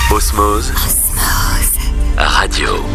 Osmose Radio.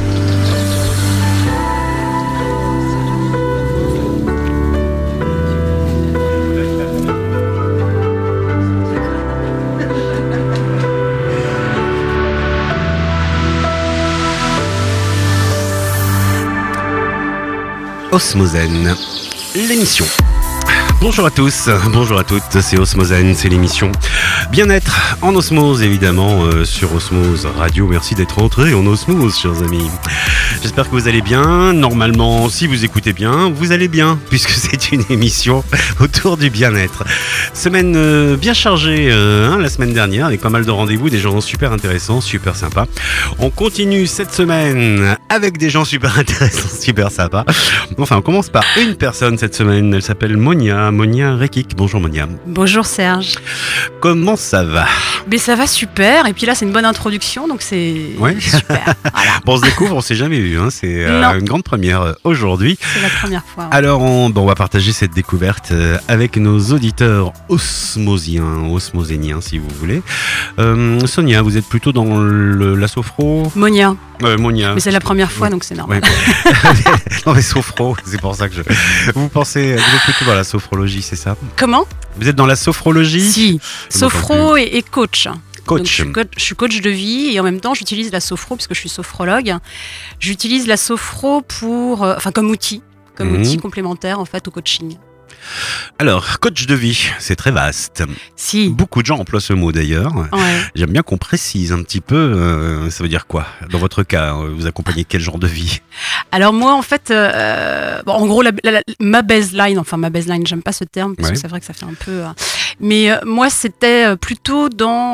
Osmosène, l'émission. Bonjour à tous, bonjour à toutes, c'est Osmosène, c'est l'émission Bien-être en osmose, évidemment, sur Osmose Radio. Merci d'être entrés en osmose, chers amis. J'espère que vous allez bien. Normalement, si vous écoutez bien, vous allez bien, puisque c'est une émission autour du bien-être. Semaine bien chargée la semaine dernière, avec pas mal de rendez-vous, des gens super intéressants, super sympas. On continue cette semaine avec des gens super intéressants, super sympas. Enfin, on commence par une personne cette semaine, elle s'appelle Monia Rekik. Bonjour Monia. Bonjour Serge. Comment ça va ? Mais ça va super, et puis là c'est une bonne introduction, donc c'est super. Voilà. Bon, on se découvre, on s'est jamais vu, hein. C'est une grande première aujourd'hui. C'est la première fois. Ouais. Alors on va partager cette découverte avec nos auditeurs osmoséniens si vous voulez. Sonia, vous êtes plutôt dans la sophro ? Monia. Monia. Mais c'est la première fois, donc c'est normal. Ouais. Non mais sophro, c'est pour ça que vous êtes plutôt dans la sophrologie, c'est ça ? Comment ? Vous êtes dans la sophrologie ? Si, sophro et coach. Coach. Donc, je suis coach de vie et en même temps j'utilise la sophro puisque je suis sophrologue. J'utilise la sophro comme outil complémentaire en fait au coaching. Alors, coach de vie, c'est très vaste. Si. Beaucoup de gens emploient ce mot d'ailleurs. Ouais. J'aime bien qu'on précise un petit peu, ça veut dire quoi ? Dans votre cas, vous accompagnez quel genre de vie ? Alors moi en fait, en gros ma baseline, j'aime pas ce terme parce que c'est vrai que ça fait un peu... mais moi c'était plutôt dans...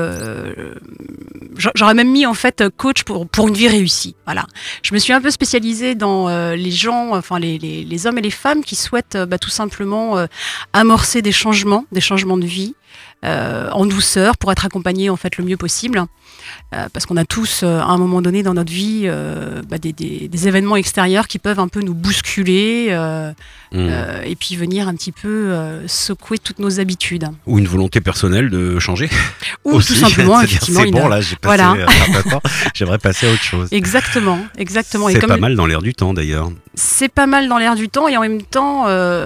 j'aurais même mis en fait coach pour une vie réussie. Voilà. Je me suis un peu spécialisée dans les gens, enfin les hommes et les femmes qui souhaitent tout simplement amorcer des changements de vie en douceur pour être accompagnés en fait le mieux possible. Parce qu'on a tous à un moment donné dans notre vie des événements extérieurs qui peuvent un peu nous bousculer et puis venir un petit peu secouer toutes nos habitudes. Ou une volonté personnelle de changer. Ou aussi, tout simplement, effectivement. C'est bon, là, j'ai passé j'aimerais passer à autre chose. Exactement. C'est pas mal dans l'air du temps d'ailleurs. C'est pas mal dans l'air du temps et en même temps,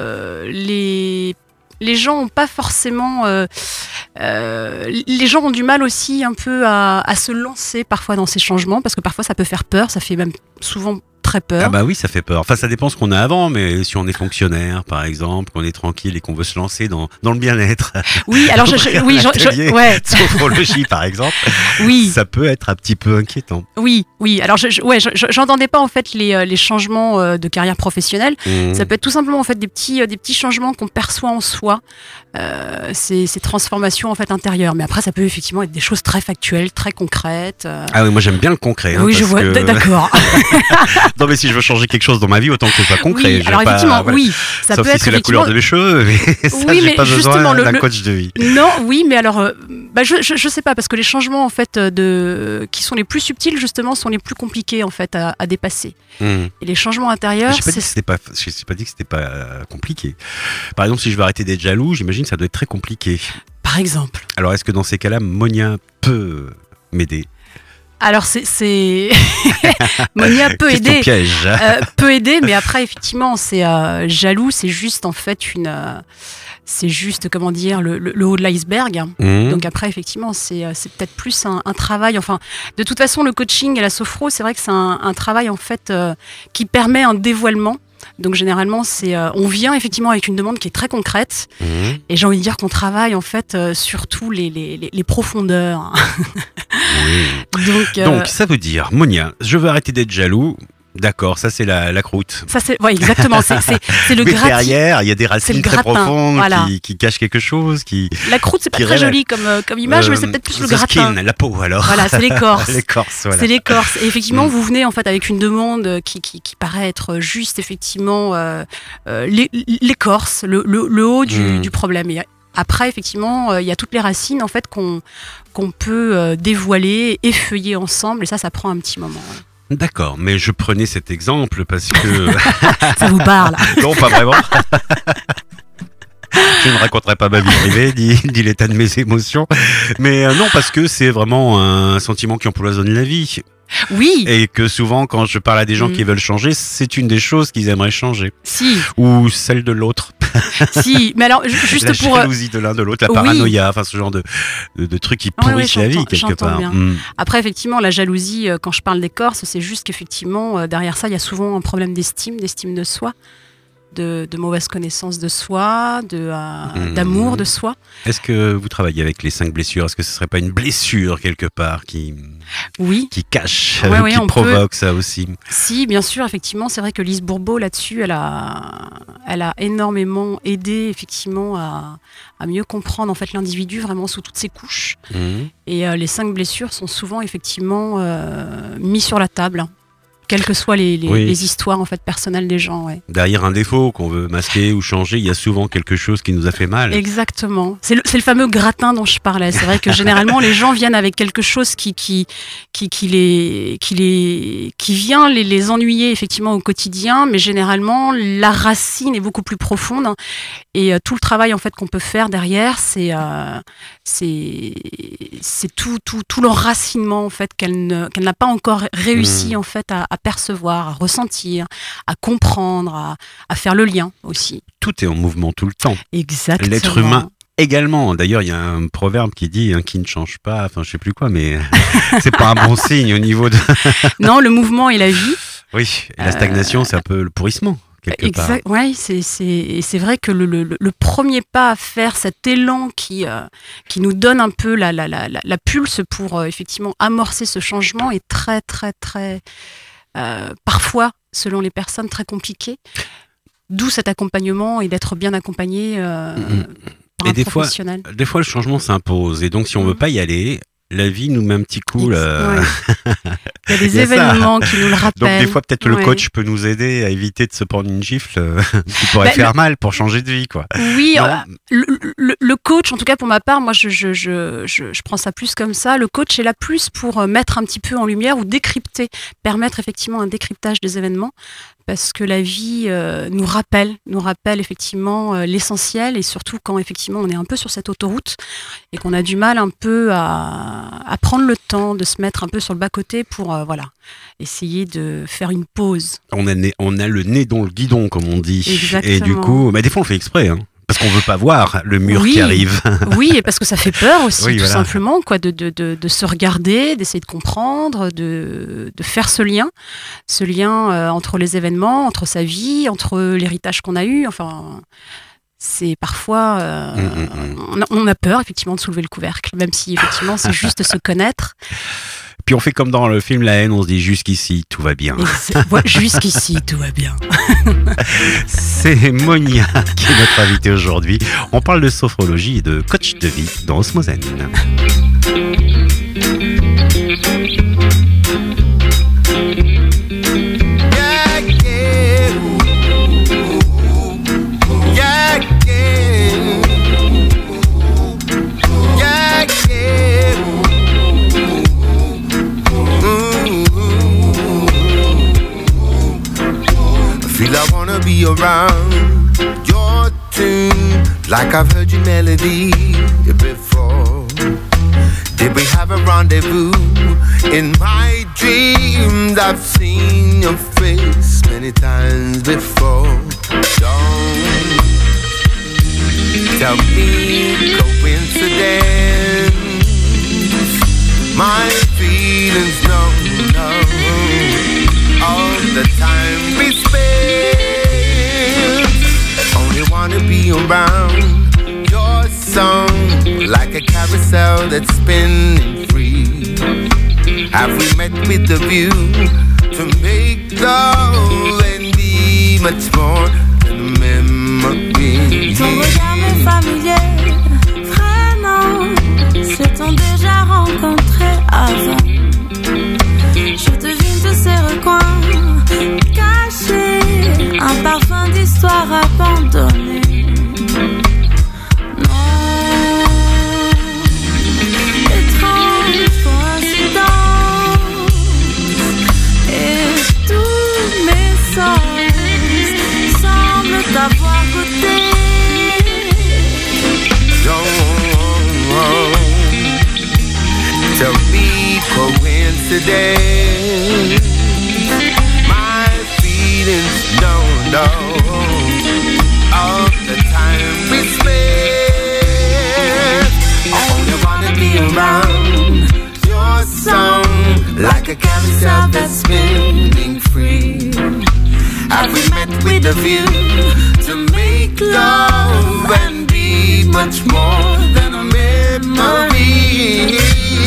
les gens ont pas forcément... les gens ont du mal aussi un peu à se lancer parfois dans ces changements parce que parfois ça peut faire peur, ça fait même souvent très peur. Ah bah oui, ça fait peur. Enfin, ça dépend ce qu'on a avant, mais si on est fonctionnaire, par exemple, qu'on est tranquille et qu'on veut se lancer dans le bien-être. Oui, alors sophrologie, par exemple. Oui. Ça peut être un petit peu inquiétant. Oui. Alors, j'entendais pas en fait les changements de carrière professionnelle. Ça peut être tout simplement en fait des petits changements qu'on perçoit en soi. Ces transformations en fait intérieures. Mais après, ça peut effectivement être des choses très factuelles, très concrètes. Ah oui, moi j'aime bien le concret. Oui, je vois. D'accord. Non mais si je veux changer quelque chose dans ma vie, autant que ce soit concret. Oui, alors effectivement, oui, ça sauf peut si être c'est la couleur de mes cheveux, mais ça, oui, j'ai mais pas besoin d'un coach de vie. Non, oui, mais alors, je sais pas, parce que les changements en fait qui sont les plus subtils justement sont les plus compliqués en fait à dépasser. Et les changements intérieurs, je n'ai pas dit que c'était pas compliqué. Par exemple, si je veux arrêter d'être jaloux, j'imagine que ça doit être très compliqué. Par exemple. Alors, est-ce que dans ces cas-là, Monia peut m'aider ? Alors c'est Monia peut aider, piège. Peut aider, mais après effectivement c'est jaloux, c'est juste en fait c'est juste comment dire le haut de l'iceberg. Donc après effectivement c'est peut-être plus un travail. Enfin de toute façon le coaching et la sophro c'est vrai que c'est un travail en fait qui permet un dévoilement. Donc généralement, on vient effectivement avec une demande qui est très concrète. Et j'ai envie de dire qu'on travaille en fait surtout les profondeurs. Donc ça veut dire, Monia, je veux arrêter d'être jaloux. D'accord, ça c'est la croûte. Ça c'est, ouais, exactement. C'est le gratin. Derrière, il y a des racines très profondes qui cachent quelque chose. La croûte, c'est pas très joli comme image, mais c'est peut-être plus le gratin. Skin, la peau alors. Voilà, c'est l'écorce. Voilà. C'est l'écorce. Et effectivement, vous venez en fait avec une demande qui paraît être juste effectivement l'écorce, le haut du problème. Et après, effectivement, il y a toutes les racines en fait qu'on peut dévoiler, effeuiller ensemble, et ça prend un petit moment. Ouais. D'accord, mais je prenais cet exemple parce que... Ça vous parle. Non, pas vraiment. Je ne raconterai pas ma vie privée, ni l'état de mes émotions. Mais non, parce que c'est vraiment un sentiment qui empoisonne la vie. Oui. Et que souvent, quand je parle à des gens qui veulent changer, c'est une des choses qu'ils aimeraient changer. Si. Ou celle de l'autre. Si, mais alors juste la pour... jalousie de l'un de l'autre, la paranoïa, enfin ce genre de trucs qui pourrissent la vie quelque part. Après, effectivement, la jalousie, quand je parle des Corses, c'est juste qu'effectivement, derrière ça, il y a souvent un problème d'estime de soi. De mauvaise connaissance de soi, d'amour de soi. Est-ce que vous travaillez avec les 5 blessures? Est-ce que ce ne serait pas une blessure quelque part qui cache, qui provoque ça aussi? Si, bien sûr, effectivement, c'est vrai que Lise Bourbeau, là-dessus, elle a énormément aidé, effectivement, à mieux comprendre en fait l'individu vraiment sous toutes ses couches. Et les 5 blessures sont souvent, effectivement, mis sur la table. Quelles que soient les histoires en fait personnelles des gens. Ouais. Derrière un défaut qu'on veut masquer ou changer, il y a souvent quelque chose qui nous a fait mal. Exactement. C'est le fameux gratin dont je parlais. C'est vrai que généralement les gens viennent avec quelque chose qui vient les ennuyer effectivement au quotidien, mais généralement la racine est beaucoup plus profonde et tout le travail en fait qu'on peut faire derrière, c'est tout l'enracinement en fait qu'elle n'a pas encore réussi en fait à percevoir, à ressentir, à comprendre, à faire le lien aussi. Tout est en mouvement tout le temps. Exactement. L'être humain également. D'ailleurs, il y a un proverbe qui dit qui ne change pas, enfin je sais plus quoi, mais c'est pas un bon signe au niveau de... Non, le mouvement et la vie. Oui, et la stagnation, c'est un peu le pourrissement. Exact. Oui, c'est vrai que le premier pas à faire, cet élan qui nous donne un peu la pulse pour effectivement amorcer ce changement est très, très, très... parfois, selon les personnes, très compliqué. D'où cet accompagnement et d'être bien accompagné par un professionnel. Des fois, le changement s'impose. Et donc, si on ne veut pas y aller, la vie nous met un petit coup. Il y a des événements qui nous le rappellent. Donc, des fois, peut-être le coach peut nous aider à éviter de se prendre une gifle qui pourrait faire mal pour changer de vie, quoi. Oui, le coach, en tout cas pour ma part, moi, je prends ça plus comme ça. Le coach est là plus pour mettre un petit peu en lumière ou décrypter, permettre effectivement un décryptage des événements. Parce que la vie nous rappelle effectivement l'essentiel et surtout quand effectivement on est un peu sur cette autoroute et qu'on a du mal un peu à prendre le temps de se mettre un peu sur le bas-côté pour essayer de faire une pause. On a le nez dans le guidon comme on dit. Exactement. Et du coup, des fois on fait exprès, hein. Parce qu'on veut pas voir le mur qui arrive. Oui, et parce que ça fait peur aussi, tout simplement, quoi, de se regarder, d'essayer de comprendre, de faire ce lien entre les événements, entre sa vie, entre l'héritage qu'on a eu. Enfin, c'est parfois, on a peur effectivement de soulever le couvercle, même si effectivement c'est juste se connaître. Puis on fait comme dans le film La Haine, on se dit jusqu'ici tout va bien. Jusqu'ici tout va bien. C'est Monia qui est notre invitée aujourd'hui. On parle de sophrologie et de coach de vie dans Osmosen. I wanna be around your tune, like I've heard your melody before. Did we have a rendezvous? In my dreams I've seen your face many times before. Don't tell me coincidence. My feelings no all the time we spend. Only wanna be around your song, like a carousel that's spinning free. Have we met with the view to make love and be much more than a memory? Ton regard m'est familier, vraiment. S'est-on déjà rencontré avant? Je devine tous ces recoins cachés, un parfum d'histoire abandonnée. Non, étrange coïncidence, et tous mes sens semblent avoir goûté yesterday. My feelings don't know all the time we spent. I only wanna be around your song, like a carousel that's spinning free. Have we met with a view to make love and be much more than a memory?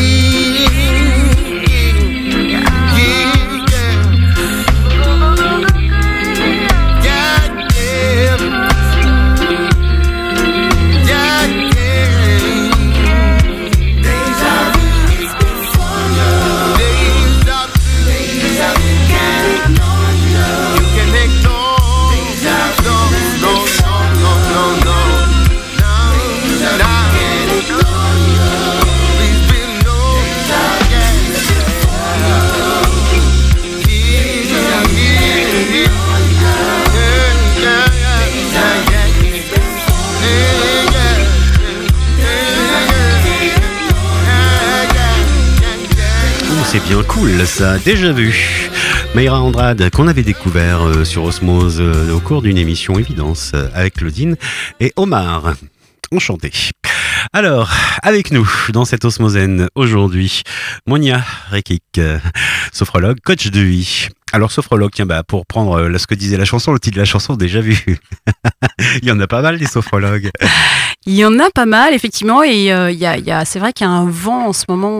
C'est bien cool ça, déjà vu. Mayra Andrade, qu'on avait découvert sur Osmose au cours d'une émission Évidence avec Claudine et Omar. Enchanté. Alors, avec nous, dans cette Osmosène, aujourd'hui, Monia Rekik, sophrologue, coach de vie. Alors, sophrologue, tiens, pour prendre ce que disait la chanson, le titre de la chanson, déjà vu. Il y en a pas mal, des sophrologues. Il y en a pas mal, effectivement, et c'est vrai qu'il y a un vent en ce moment,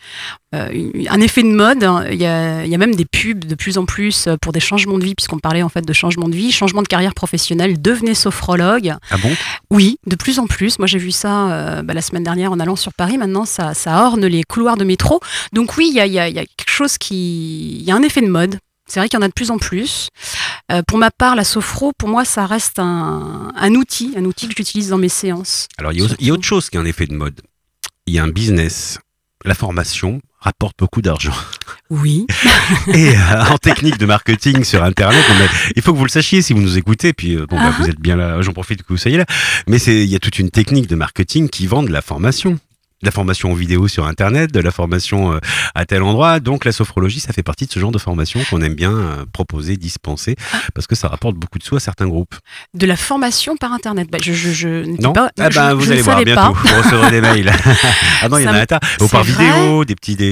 un effet de mode. Il y a même des pubs de plus en plus pour des changements de vie, puisqu'on parlait en fait de changement de vie, changement de carrière professionnelle, devenez sophrologue. Ah bon ? Oui, de plus en plus. Moi, j'ai vu ça la semaine dernière en allant sur Paris. Maintenant, ça orne les couloirs de métro. Donc oui, il y a quelque chose il y a un effet de mode. C'est vrai qu'il y en a de plus en plus. Pour ma part, la sophro, pour moi, ça reste un outil que j'utilise dans mes séances. Alors, il y a autre chose qui est un effet de mode. Il y a un business. La formation rapporte beaucoup d'argent. Oui. Et en technique de marketing sur Internet, il faut que vous le sachiez si vous nous écoutez. Puis vous êtes bien là, j'en profite que vous soyez là. Mais il y a toute une technique de marketing qui vend de la formation. De la formation en vidéo sur Internet, de la formation à tel endroit. Donc la sophrologie, ça fait partie de ce genre de formation qu'on aime bien proposer, dispenser, parce que ça rapporte beaucoup de sous à certains groupes. De la formation par Internet. Je non. Pas, vous allez voir bientôt. Vous recevrez des mails. Ah non, il y en a un tas. Ou par vidéo,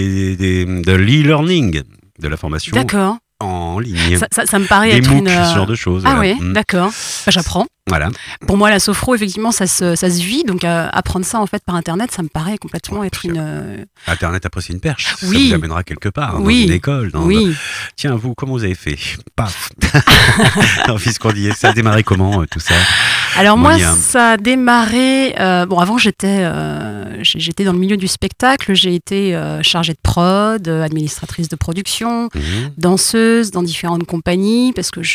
de l'e-learning, de la formation. D'accord. En ligne. Ça me paraît des être MOOC, ce genre de choses. Ah voilà. oui, d'accord. J'apprends. Voilà. Pour moi, la sophro, effectivement, ça se vit. Donc, apprendre ça en fait par Internet, ça me paraît complètement être une. Internet, après, c'est une perche. Oui. Ça vous amènera quelque part, dans une école. Oui. Tiens, vous, comment vous avez fait ? Paf. Non, Fiscordier, ça a démarré comment, tout ça ? Alors moi, ça a démarré. Avant, j'étais dans le milieu du spectacle. J'ai été chargée de prod, administratrice de production, danseuse dans différentes compagnies, parce que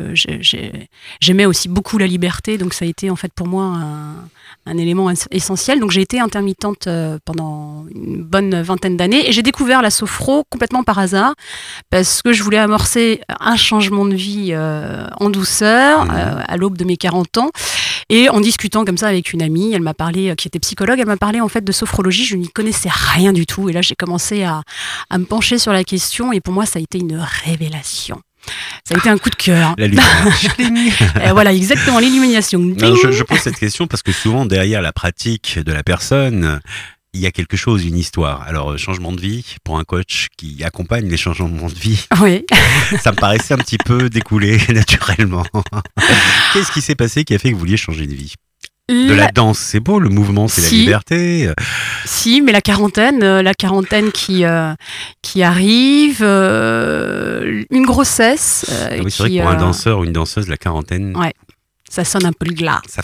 j'aimais aussi beaucoup la liberté. Donc ça a été en fait pour moi un élément essentiel. Donc j'ai été intermittente pendant une bonne vingtaine d'années et j'ai découvert la sophro complètement par hasard parce que je voulais amorcer un changement de vie en douceur à l'aube de mes 40 ans. Et en discutant comme ça avec une amie, elle m'a parlé, qui était psychologue, elle m'a parlé en fait de sophrologie. Je n'y connaissais rien du tout. Et là, j'ai commencé à me pencher sur la question et pour moi, ça a été une révélation. Ça a été un coup de cœur. La lumière. Voilà, exactement, l'illumination. Non, je pose cette question parce que souvent, derrière la pratique de la personne, il y a quelque chose, une histoire. Alors, changement de vie, pour un coach qui accompagne les changements de vie, oui. Ça me paraissait un petit peu découlé naturellement. Qu'est-ce qui s'est passé qui a fait que vous vouliez changer de vie ? De la danse, c'est beau, le mouvement, c'est la liberté. Si, mais la quarantaine qui arrive, une grossesse. Oui, c'est vrai que pour un danseur ou une danseuse, la quarantaine... Ouais. Ça sonne un peu le glas. Ça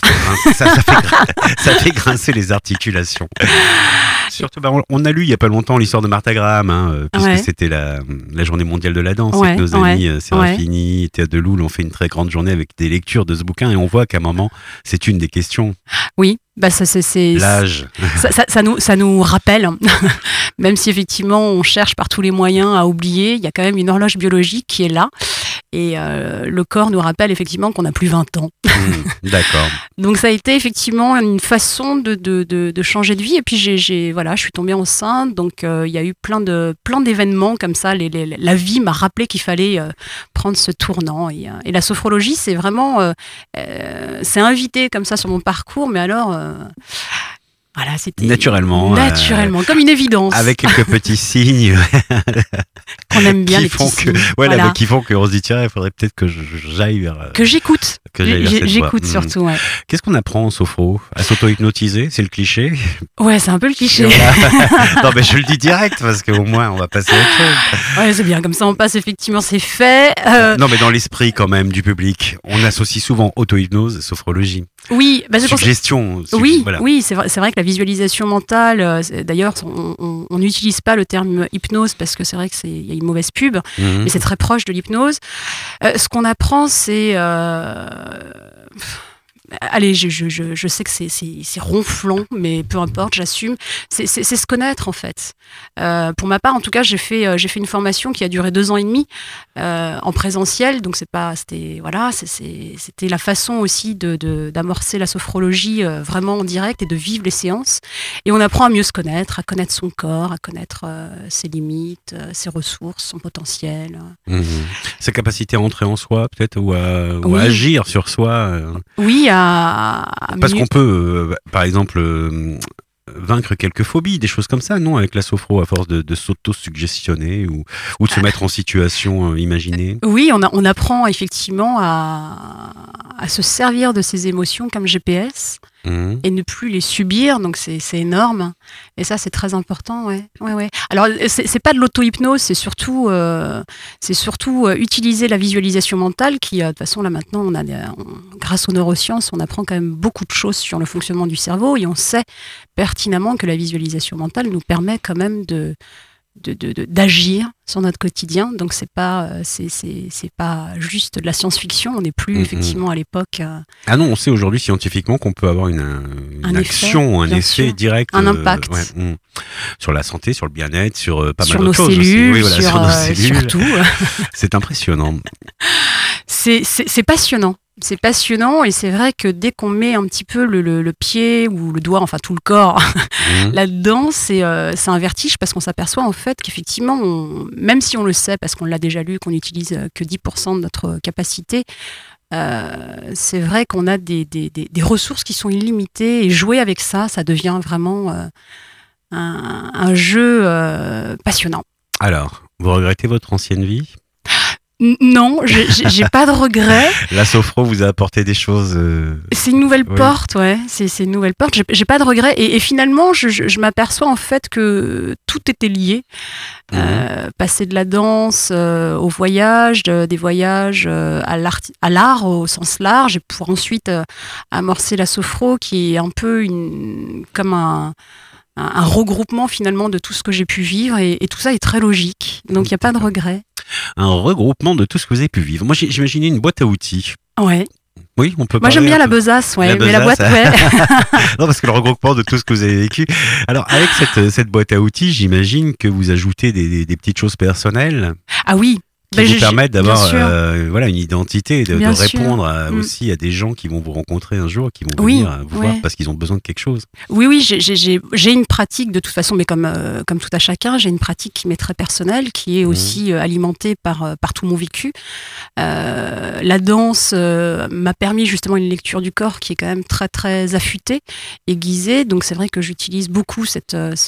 fait grincer les articulations. Surtout, on a lu il n'y a pas longtemps l'histoire de Martha Graham, puisque c'était la journée mondiale de la danse. Avec nos amis Sérafini et Théa Deloul ont fait une très grande journée avec des lectures de ce bouquin et on voit qu'à un moment, c'est une des questions. Oui, c'est l'âge. Ça nous rappelle, même si effectivement on cherche par tous les moyens à oublier, il y a quand même une horloge biologique qui est là. Et le corps nous rappelle effectivement qu'on n'a plus 20 ans. D'accord. Donc ça a été effectivement une façon de changer de vie. Et puis je suis tombée enceinte. Donc il y a eu plein d'événements comme ça. La vie m'a rappelé qu'il fallait prendre ce tournant. Et la sophrologie, c'est vraiment, c'est invité comme ça sur mon parcours. Mais alors, voilà, c'était naturellement, comme une évidence. Avec quelques petits signes qu'on aime bien, qui les font petits que, signes. voilà, Voilà. mais qui font qu'on se dit tiens, il faudrait peut-être que j'aille vers. Que j'écoute. Que j'aille vers cette voie. J'écoute surtout, ouais. Qu'est-ce qu'on apprend en sophro? À s'auto-hypnotiser, c'est le cliché. Ouais, c'est un peu le cliché. Voilà. Non, mais je le dis direct parce qu'au moins on va passer à autre chose. Ouais, c'est bien, comme ça on passe effectivement, c'est fait. Non, mais dans l'esprit quand même du public, on associe souvent auto-hypnose et sophrologie. Oui, bah, c'est pour ça. Suggestion. Oui, voilà. oui, c'est vrai que la visualisation mentale, d'ailleurs, on n'utilise pas le terme hypnose parce que c'est vrai qu'il y a une mauvaise pub, mais c'est très proche de l'hypnose. Ce qu'on apprend, c'est... Allez, je sais que c'est ronflant, mais peu importe, j'assume. C'est se connaître, en fait. Pour ma part, en tout cas, j'ai fait une formation qui a duré 2 ans et demi en présentiel. Donc, c'était la façon aussi d'amorcer la sophrologie vraiment en direct et de vivre les séances. Et on apprend à mieux se connaître, à connaître son corps, à connaître ses limites, ses ressources, son potentiel. Sa capacité à entrer en soi, peut-être, ou à Oui. agir sur soi. Oui, Parce qu'on peut, par exemple, vaincre quelques phobies, des choses comme ça, non? Avec la sophro, à force de s'auto-suggestionner ou de se mettre en situation imaginée. Oui, on apprend effectivement à se servir de ses émotions comme GPS et ne plus les subir, donc c'est énorme. Et ça, c'est très important, ouais. Alors, c'est pas de l'auto-hypnose, c'est surtout utiliser la visualisation mentale qui, de toute façon, là maintenant, grâce aux neurosciences, on apprend quand même beaucoup de choses sur le fonctionnement du cerveau et on sait pertinemment que la visualisation mentale nous permet quand même d'agir sur notre quotidien. Donc c'est pas juste de la science-fiction. On n'est plus effectivement à l'époque. Ah non, on sait aujourd'hui scientifiquement qu'on peut avoir une action, un effet direct, un impact sur la santé, sur le bien-être, sur pas sur mal nos d'autres choses cellules, aussi. Oui, voilà, sur nos cellules. surtout. C'est impressionnant. C'est passionnant. C'est passionnant et c'est vrai que dès qu'on met un petit peu le pied ou le doigt, enfin tout le corps là-dedans, c'est un vertige parce qu'on s'aperçoit en fait qu'effectivement, même si on le sait parce qu'on l'a déjà lu, qu'on n'utilise que 10% de notre capacité, c'est vrai qu'on a des ressources qui sont illimitées et jouer avec ça, ça devient vraiment un jeu passionnant. Alors, vous regrettez votre ancienne vie? Non, j'ai pas de regrets. La sophro vous a apporté des choses. C'est une nouvelle porte, ouais. C'est une nouvelle porte. J'ai pas de regrets. Et finalement, je m'aperçois en fait que tout était lié. Passer de la danse au voyage, des voyages à l'art au sens large, pour ensuite amorcer la sophro, qui est un peu comme un regroupement finalement de tout ce que j'ai pu vivre. Et tout ça est très logique. Donc il n'y a pas de regrets. Un regroupement de tout ce que vous avez pu vivre. Moi, j'imaginais une boîte à outils. Ouais. Oui, on peut. Moi, j'aime bien la besace, ouais, mais la boîte, ouais. Non, parce que le regroupement de tout ce que vous avez vécu. Alors, avec cette boîte à outils, j'imagine que vous ajoutez des petites choses personnelles. Ah oui. Qui vous permettent d'avoir une identité, de Bien répondre aussi à des gens qui vont vous rencontrer un jour, qui vont venir vous voir parce qu'ils ont besoin de quelque chose. Oui, j'ai une pratique de toute façon, mais comme tout à chacun, j'ai une pratique qui m'est très personnelle, qui est aussi alimentée par tout mon vécu. La danse m'a permis justement une lecture du corps qui est quand même très très affûtée, aiguisée. Donc c'est vrai que j'utilise beaucoup ce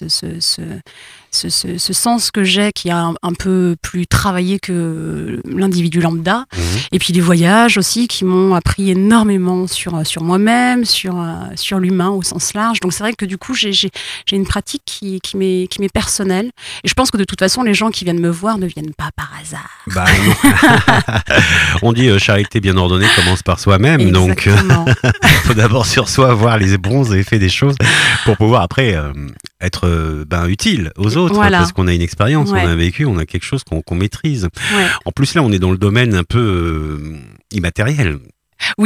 sens que j'ai, qui est un peu plus travaillé que l'individu lambda. Et puis les voyages aussi qui m'ont appris énormément sur moi-même, sur l'humain au sens large. Donc c'est vrai que du coup j'ai une pratique qui m'est personnelle. Et je pense que de toute façon les gens qui viennent me voir ne viennent pas par hasard. Bah non. On dit charité bien ordonnée commence par soi-même. Exactement. Donc il faut d'abord sur soi voir les bons effets des choses pour pouvoir après être utile aux autres, parce qu'on a une expérience, on a un vécu, on a quelque chose qu'on maîtrise. En plus là on est dans le domaine un peu immatériel. Oui.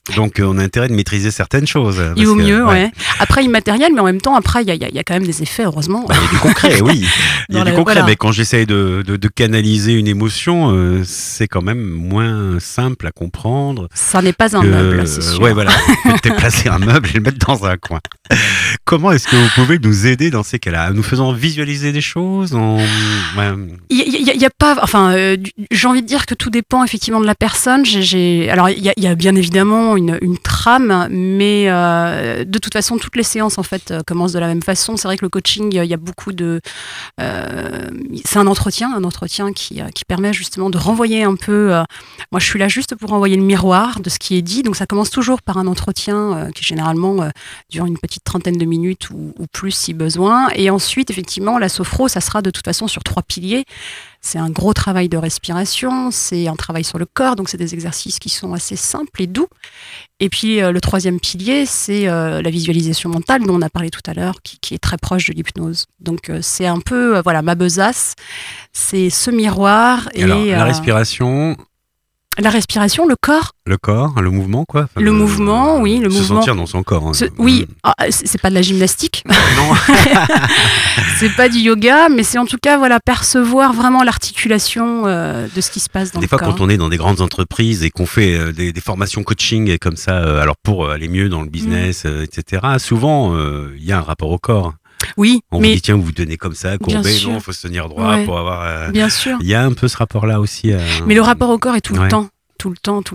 Donc on a intérêt de maîtriser certaines choses. Il vaut mieux, ouais. Après immatériel, mais en même temps, après il y a quand même des effets, heureusement. Il y a du concret, oui. Il y a du concret, voilà. mais quand j'essaye de canaliser une émotion, c'est quand même moins simple à comprendre. Ça n'est pas un meuble, c'est sûr. Ouais, voilà. On peut déplacer un meuble et le mettre dans un coin. Comment est-ce que vous pouvez nous aider dans ces cas-là, nous faisant visualiser des choses Il y a pas, enfin, j'ai envie de dire que tout dépend effectivement de la personne. Alors il y a bien évidemment une trame, mais de toute façon toutes les séances en fait commencent de la même façon. C'est vrai que le coaching, il y a beaucoup de, c'est un entretien qui permet justement de renvoyer un peu. Moi, je suis là juste pour renvoyer le miroir de ce qui est dit. Donc ça commence toujours par un entretien qui généralement dure une petite trentaine de minutes ou plus si besoin. Et ensuite, effectivement, la sophro, ça sera de toute façon sur 3 piliers. C'est un gros travail de respiration, c'est un travail sur le corps, donc c'est des exercices qui sont assez simples et doux. Et puis le 3e pilier, c'est la visualisation mentale dont on a parlé tout à l'heure, qui est très proche de l'hypnose. Donc c'est un peu, voilà, ma besace, c'est ce miroir. Et alors, la respiration. La respiration, le corps. Le corps, le mouvement, quoi. Enfin, le mouvement, oui, le mouvement. Se sentir dans son corps. Hein. Oui, c'est pas de la gymnastique. Non. C'est pas du yoga, mais c'est en tout cas, voilà, percevoir vraiment l'articulation de ce qui se passe dans le corps. Des fois, quand on est dans des grandes entreprises et qu'on fait des formations coaching comme ça, alors pour aller mieux dans le business, etc., souvent, il y a un rapport au corps. Oui, on vous dit tiens, vous vous tenez comme ça, courbé, non, il faut se tenir droit pour avoir. Bien sûr. Il y a un peu ce rapport-là aussi. Mais le rapport au corps est tout le temps. Tout le temps,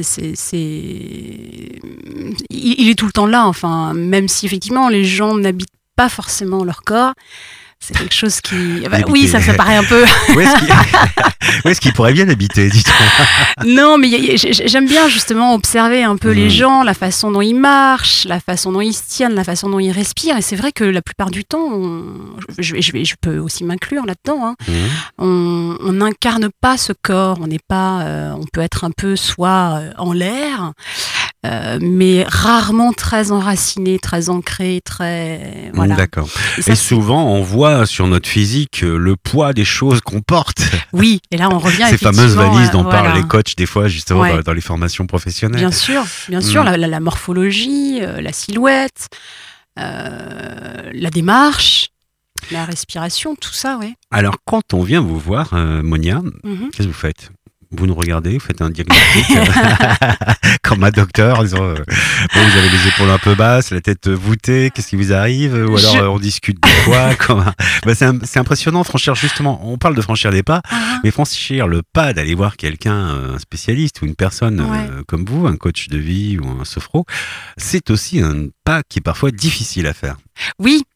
il est tout le temps là. Enfin, même si effectivement les gens n'habitent pas forcément leur corps. C'est quelque chose qui... oui, ça paraît un peu... Où est-ce qu'il pourrait bien habiter, dites-moi? Non, mais j'aime bien justement observer un peu les gens, la façon dont ils marchent, la façon dont ils se tiennent, la façon dont ils respirent. Et c'est vrai que la plupart du temps, je peux aussi m'inclure là-dedans, hein, on n'incarne pas ce corps. On n'est pas... on peut être un peu soit en l'air... mais rarement très enraciné, très ancré, très... Voilà. D'accord. Et souvent, on voit sur notre physique le poids des choses qu'on porte. Oui, et là, on revient ces fameuses valises dont voilà. parlent les coachs, des fois, justement, dans les formations professionnelles. Bien sûr. La morphologie, la silhouette, la démarche, la respiration, tout ça, oui. Alors, quand on vient vous voir, Monia, qu'est-ce que vous faites ? Vous nous regardez, vous faites un diagnostic comme un docteur en disant bon, vous avez les épaules un peu basses, la tête voûtée, qu'est-ce qui vous arrive? Ou alors on discute de quoi c'est impressionnant, franchir justement, on parle de franchir les pas, mais franchir le pas d'aller voir quelqu'un, un spécialiste ou une personne comme vous, un coach de vie ou un sophro, c'est aussi un pas qui est parfois difficile à faire. Oui,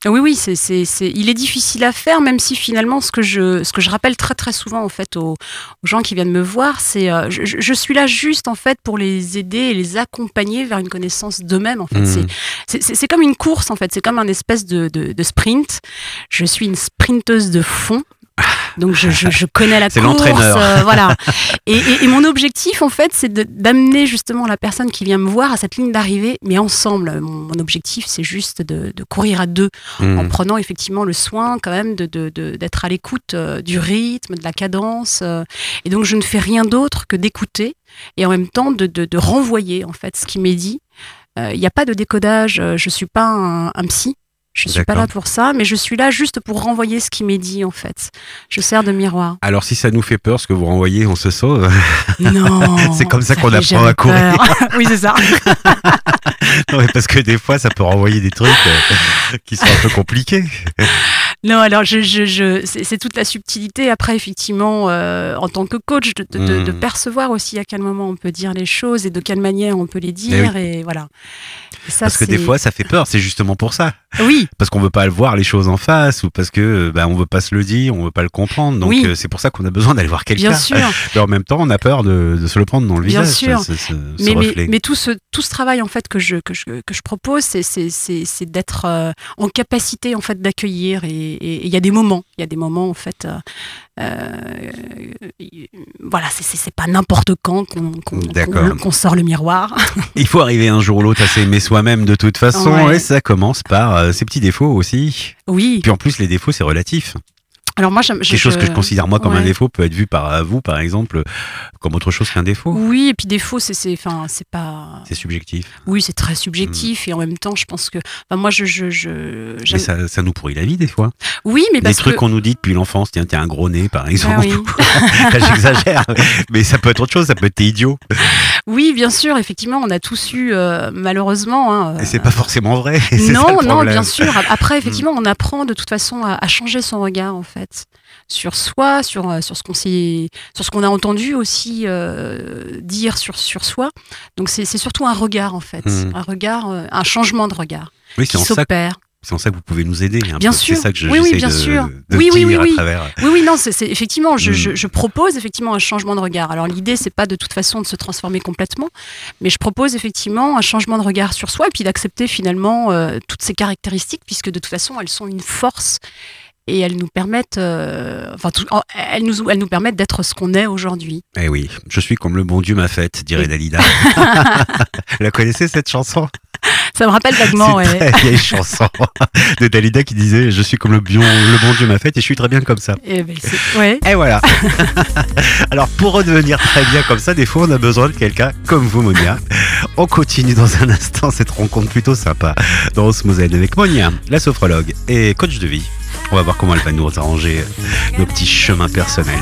il est difficile à faire, même si finalement ce que je rappelle très très souvent en fait aux gens qui viennent me voir, c'est je suis là juste en fait pour les aider et les accompagner vers une connaissance d'eux-mêmes en fait. C'est comme une course en fait, c'est comme un espèce de sprint. Je suis une sprinteuse de fond. Donc je connais la course, l'entraîneur. Voilà. Et mon objectif en fait, c'est d'amener justement la personne qui vient me voir à cette ligne d'arrivée, mais ensemble. Mon objectif, c'est juste de courir à deux, en prenant effectivement le soin quand même d'être à l'écoute du rythme, de la cadence. Et donc je ne fais rien d'autre que d'écouter et en même temps de renvoyer en fait ce qui m'est dit. Il n'y a pas de décodage. Je suis pas un psy. Je suis pas là pour ça, mais je suis là juste pour renvoyer ce qui m'est dit, en fait. Je sers de miroir. Alors, si ça nous fait peur, ce que vous renvoyez, on se sauve. Non. C'est comme ça qu'on apprend à courir. Oui, c'est ça. Non, mais parce que des fois, ça peut renvoyer des trucs qui sont un peu compliqués. Non, alors c'est toute la subtilité. Après, effectivement, en tant que coach, de percevoir aussi à quel moment on peut dire les choses et de quelle manière on peut les dire. Et voilà. Et ça, parce que des fois, ça fait peur. C'est justement pour ça. Oui. Parce qu'on veut pas le voir les choses en face, ou parce que on veut pas se le dire, on veut pas le comprendre. Donc c'est pour ça qu'on a besoin d'aller voir quelqu'un. Bien sûr. Mais en même temps, on a peur de se le prendre dans le visage. Bien sûr. Mais tout ce travail en fait que je propose, c'est d'être en capacité en fait d'accueillir. Et il y a des moments en fait. Voilà, c'est pas n'importe quand qu'on sort le miroir. Il faut arriver un jour ou l'autre à s'aimer soi-même de toute façon, et ça commence par ses petits défauts aussi. Oui. Puis en plus, les défauts, c'est relatif. Alors moi, Quelque chose que je considère moi comme un ouais. défaut peut être vu par vous, par exemple, comme autre chose qu'un défaut. Oui, et puis défaut, c'est pas. C'est subjectif. Oui, c'est très subjectif et en même temps, je pense que. Enfin, moi, Mais j'aime- ça nous pourrit la vie des fois. Oui, mais Des parce trucs que. qu'on nous dit depuis l'enfance, tiens, t'es un gros nez, par exemple. oui. Là, j'exagère, mais ça peut être autre chose, ça peut être t'es idiot. Oui, bien sûr, effectivement, on a tous eu, malheureusement. Hein, Et c'est pas forcément vrai. Et c'est ça, non, le non, problème. bien sûr. Après, effectivement, on apprend de toute façon à changer son regard, en fait, sur soi, sur ce qu'on a entendu aussi dire sur soi. Donc, c'est surtout un regard, en fait, un regard, un changement de regard Oui, qui s'opère. c'est en ça que vous pouvez nous aider. Un Bien peu. sûr. C'est ça que Oui, j'essaie bien sûr. de Oui, dire oui. à travers. Oui, non, c'est effectivement, je propose effectivement un changement de regard. Alors l'idée, c'est pas de toute façon de se transformer complètement, mais je propose effectivement un changement de regard sur soi et puis d'accepter finalement toutes ces caractéristiques, puisque de toute façon, elles sont une force et elles nous permettent, elles nous permettent d'être ce qu'on est aujourd'hui. Eh oui, je suis comme le bon Dieu m'a faite, dirait Dalida. La connaissez cette chanson? Ça me rappelle vaguement, C'est ouais. une très vieille chanson de Dalida qui disait je suis comme le bon Dieu m'a faite et je suis très bien comme ça. Ouais. Et voilà. Alors pour redevenir très bien comme ça, des fois on a besoin de quelqu'un comme vous, Monia. On continue dans un instant cette rencontre plutôt sympa dans Osmose avec Monia, la sophrologue et coach de vie. On va voir comment elle va nous arranger nos petits chemins personnels.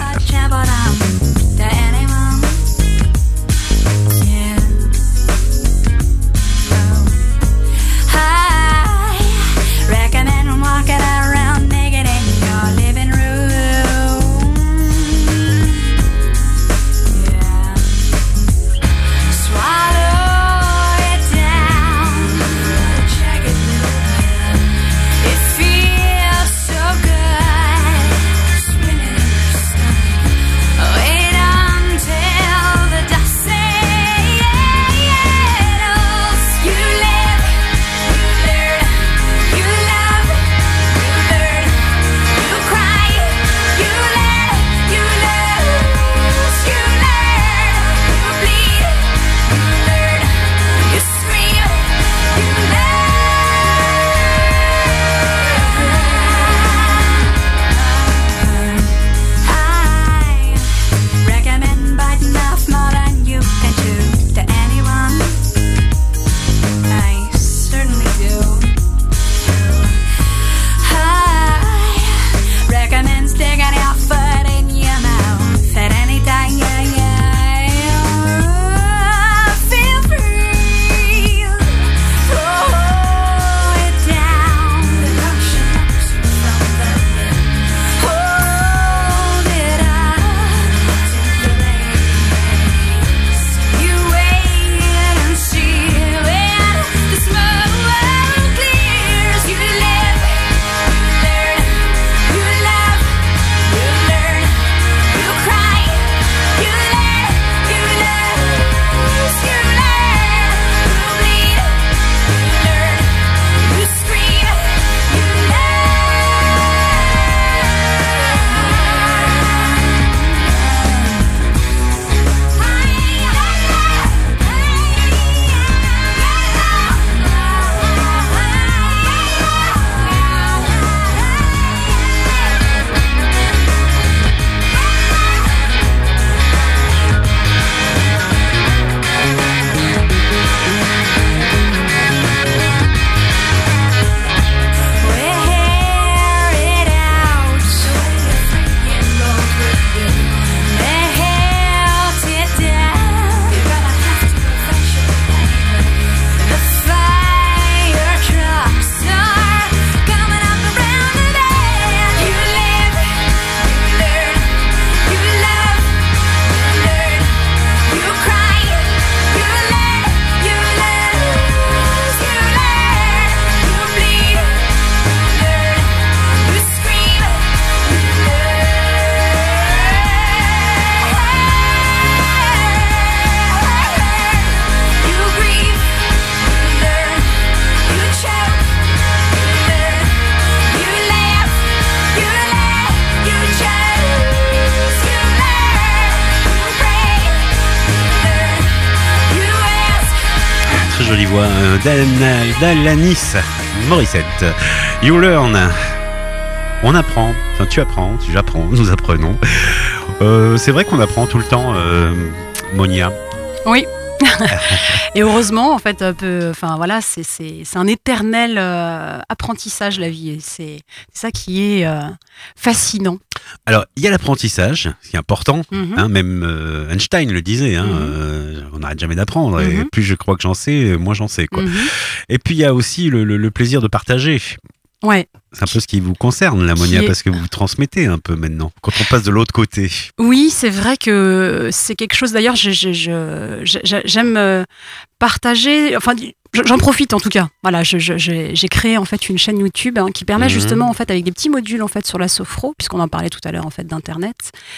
Jolie voix d'Alanis Morissette. You Learn. On apprend, enfin tu apprends, j'apprends, nous apprenons. C'est vrai qu'on apprend tout le temps, Monia. Oui. Et heureusement, en fait, enfin voilà, c'est un éternel apprentissage, la vie. Et c'est ça qui est fascinant. Alors, il y a l'apprentissage, ce qui est important. Hein, même Einstein le disait, hein, on n'arrête jamais d'apprendre. Et plus je crois que j'en sais, moins j'en sais, quoi. Et puis, il y a aussi le plaisir de partager. Ouais. C'est un peu ce qui vous concerne, la Monia, parce que vous transmettez un peu maintenant, quand on passe de l'autre côté. Oui, c'est vrai que c'est quelque chose, d'ailleurs, j'aime partager, enfin, j'en profite en tout cas. Voilà, j'ai créé en fait une chaîne YouTube qui permet justement, en fait, avec des petits modules en fait sur la sophro, puisqu'on en parlait tout à l'heure en fait d'Internet,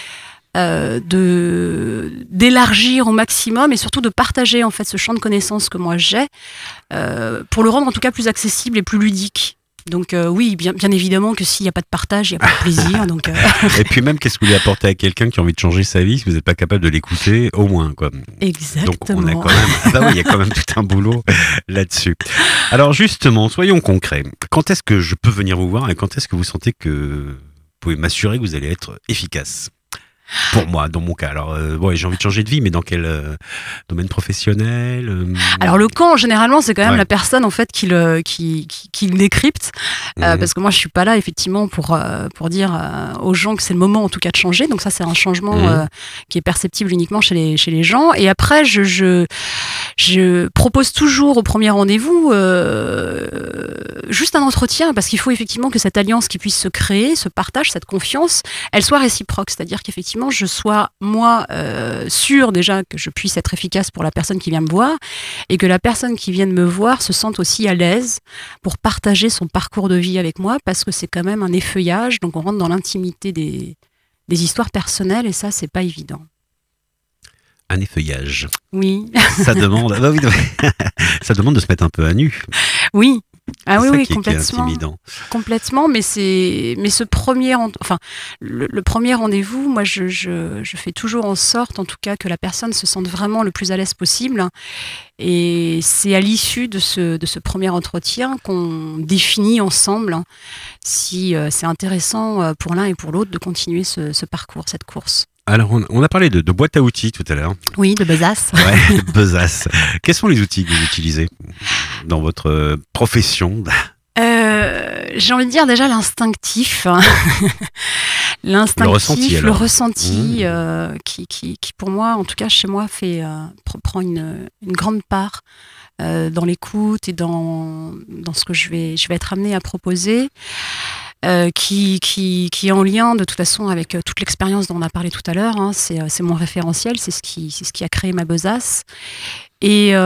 d'élargir au maximum et surtout de partager en fait ce champ de connaissances que moi j'ai, pour le rendre en tout cas plus accessible et plus ludique. Donc oui, bien évidemment que s'il n'y a pas de partage, il n'y a pas de plaisir. Donc, Et puis même, qu'est-ce que vous lui apportez à quelqu'un qui a envie de changer sa vie si vous n'êtes pas capable de l'écouter, au moins, quoi. Exactement. Donc on a quand même, oui, il y a quand même tout un boulot là-dessus. Alors justement, soyons concrets. Quand est-ce que je peux venir vous voir et quand est-ce que vous sentez que vous pouvez m'assurer que vous allez être efficace ? Pour moi, dans mon cas. Alors, j'ai envie de changer de vie, mais dans quel domaine professionnel Alors, le quand, généralement, c'est quand même la personne, en fait, qui le décrypte. Parce que moi, je suis pas là, effectivement, pour dire aux gens que c'est le moment, en tout cas, de changer. Donc, ça, c'est un changement qui est perceptible uniquement chez les gens. Et après, je propose toujours au premier rendez-vous juste un entretien, parce qu'il faut effectivement que cette alliance qui puisse se créer, ce partage, cette confiance, elle soit réciproque. C'est-à-dire qu'effectivement, je sois, moi, sûre déjà que je puisse être efficace pour la personne qui vient me voir et que la personne qui vient de me voir se sente aussi à l'aise pour partager son parcours de vie avec moi, parce que c'est quand même un effeuillage, donc on rentre dans l'intimité des histoires personnelles et ça, c'est pas évident. Un effeuillage. Oui. Ça demande, ça demande de se mettre un peu à nu. Oui. Ah c'est oui, qui complètement. Est intimidant. Complètement, mais ce premier, le premier rendez-vous, moi, je fais toujours en sorte, en tout cas, que la personne se sente vraiment le plus à l'aise possible. Et c'est à l'issue de ce premier entretien qu'on définit ensemble si c'est intéressant pour l'un et pour l'autre de continuer ce parcours, cette course. Alors, on a parlé de boîte à outils tout à l'heure. Oui, de besace. Ouais, de besace. Quels sont les outils que vous utilisez dans votre profession ? J'ai envie de dire déjà l'instinctif. L'instinctif, le ressenti, qui pour moi, en tout cas chez moi, prend une grande part dans l'écoute et dans ce que je vais être amenée à proposer. Qui est en lien de toute façon avec toute l'expérience dont on a parlé tout à l'heure. C'est mon référentiel, c'est ce qui a créé ma besace. Et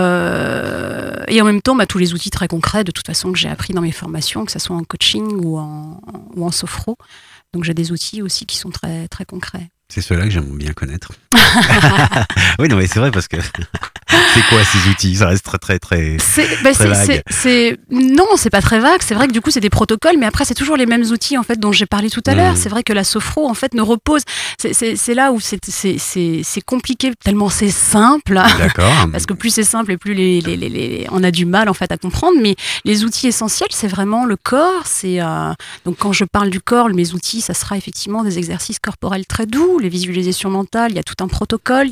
en même temps, tous les outils très concrets de toute façon que j'ai appris dans mes formations, que ce soit en coaching ou en sophro. Donc j'ai des outils aussi qui sont très, très concrets. C'est ceux-là que j'aimerais bien connaître. Oui, non, mais c'est vrai parce que c'est quoi ces outils ? Ça reste très, très, très, très vague. Non, c'est pas très vague. C'est vrai que du coup, c'est des protocoles, mais après, c'est toujours les mêmes outils en fait dont j'ai parlé tout à l'heure. C'est vrai que la sophro en fait ne repose. C'est là où c'est compliqué tellement c'est simple. D'accord. Parce que plus c'est simple et plus on a du mal en fait à comprendre. Mais les outils essentiels, c'est vraiment le corps. Donc quand je parle du corps, mes outils, ça sera effectivement des exercices corporels très doux. Les visualisations mentales, il y a tout un protocole.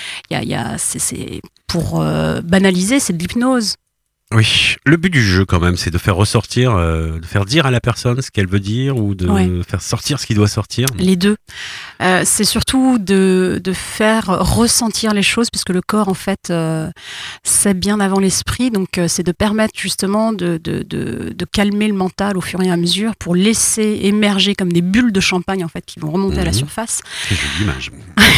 C'est pour banaliser, c'est de l'hypnose. Oui, le but du jeu quand même, c'est de faire ressortir, de faire dire à la personne ce qu'elle veut dire ou de faire sortir ce qui doit sortir. Les deux. C'est surtout de faire ressentir les choses, puisque le corps en fait c'est bien avant l'esprit, donc c'est de permettre justement de calmer le mental au fur et à mesure pour laisser émerger comme des bulles de champagne en fait qui vont remonter à la surface. C'est jolie image.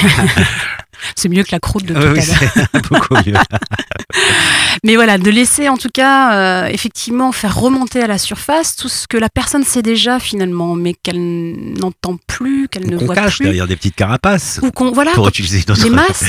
C'est mieux que la croûte de tout à l'heure. C'est beaucoup mieux. Mais voilà, de laisser en tout cas effectivement faire remonter à la surface tout ce que la personne sait déjà finalement, mais qu'elle n'entend plus, qu'elle ne voit plus. On cache derrière des petites carapaces. Ou voilà, pour utiliser d'autres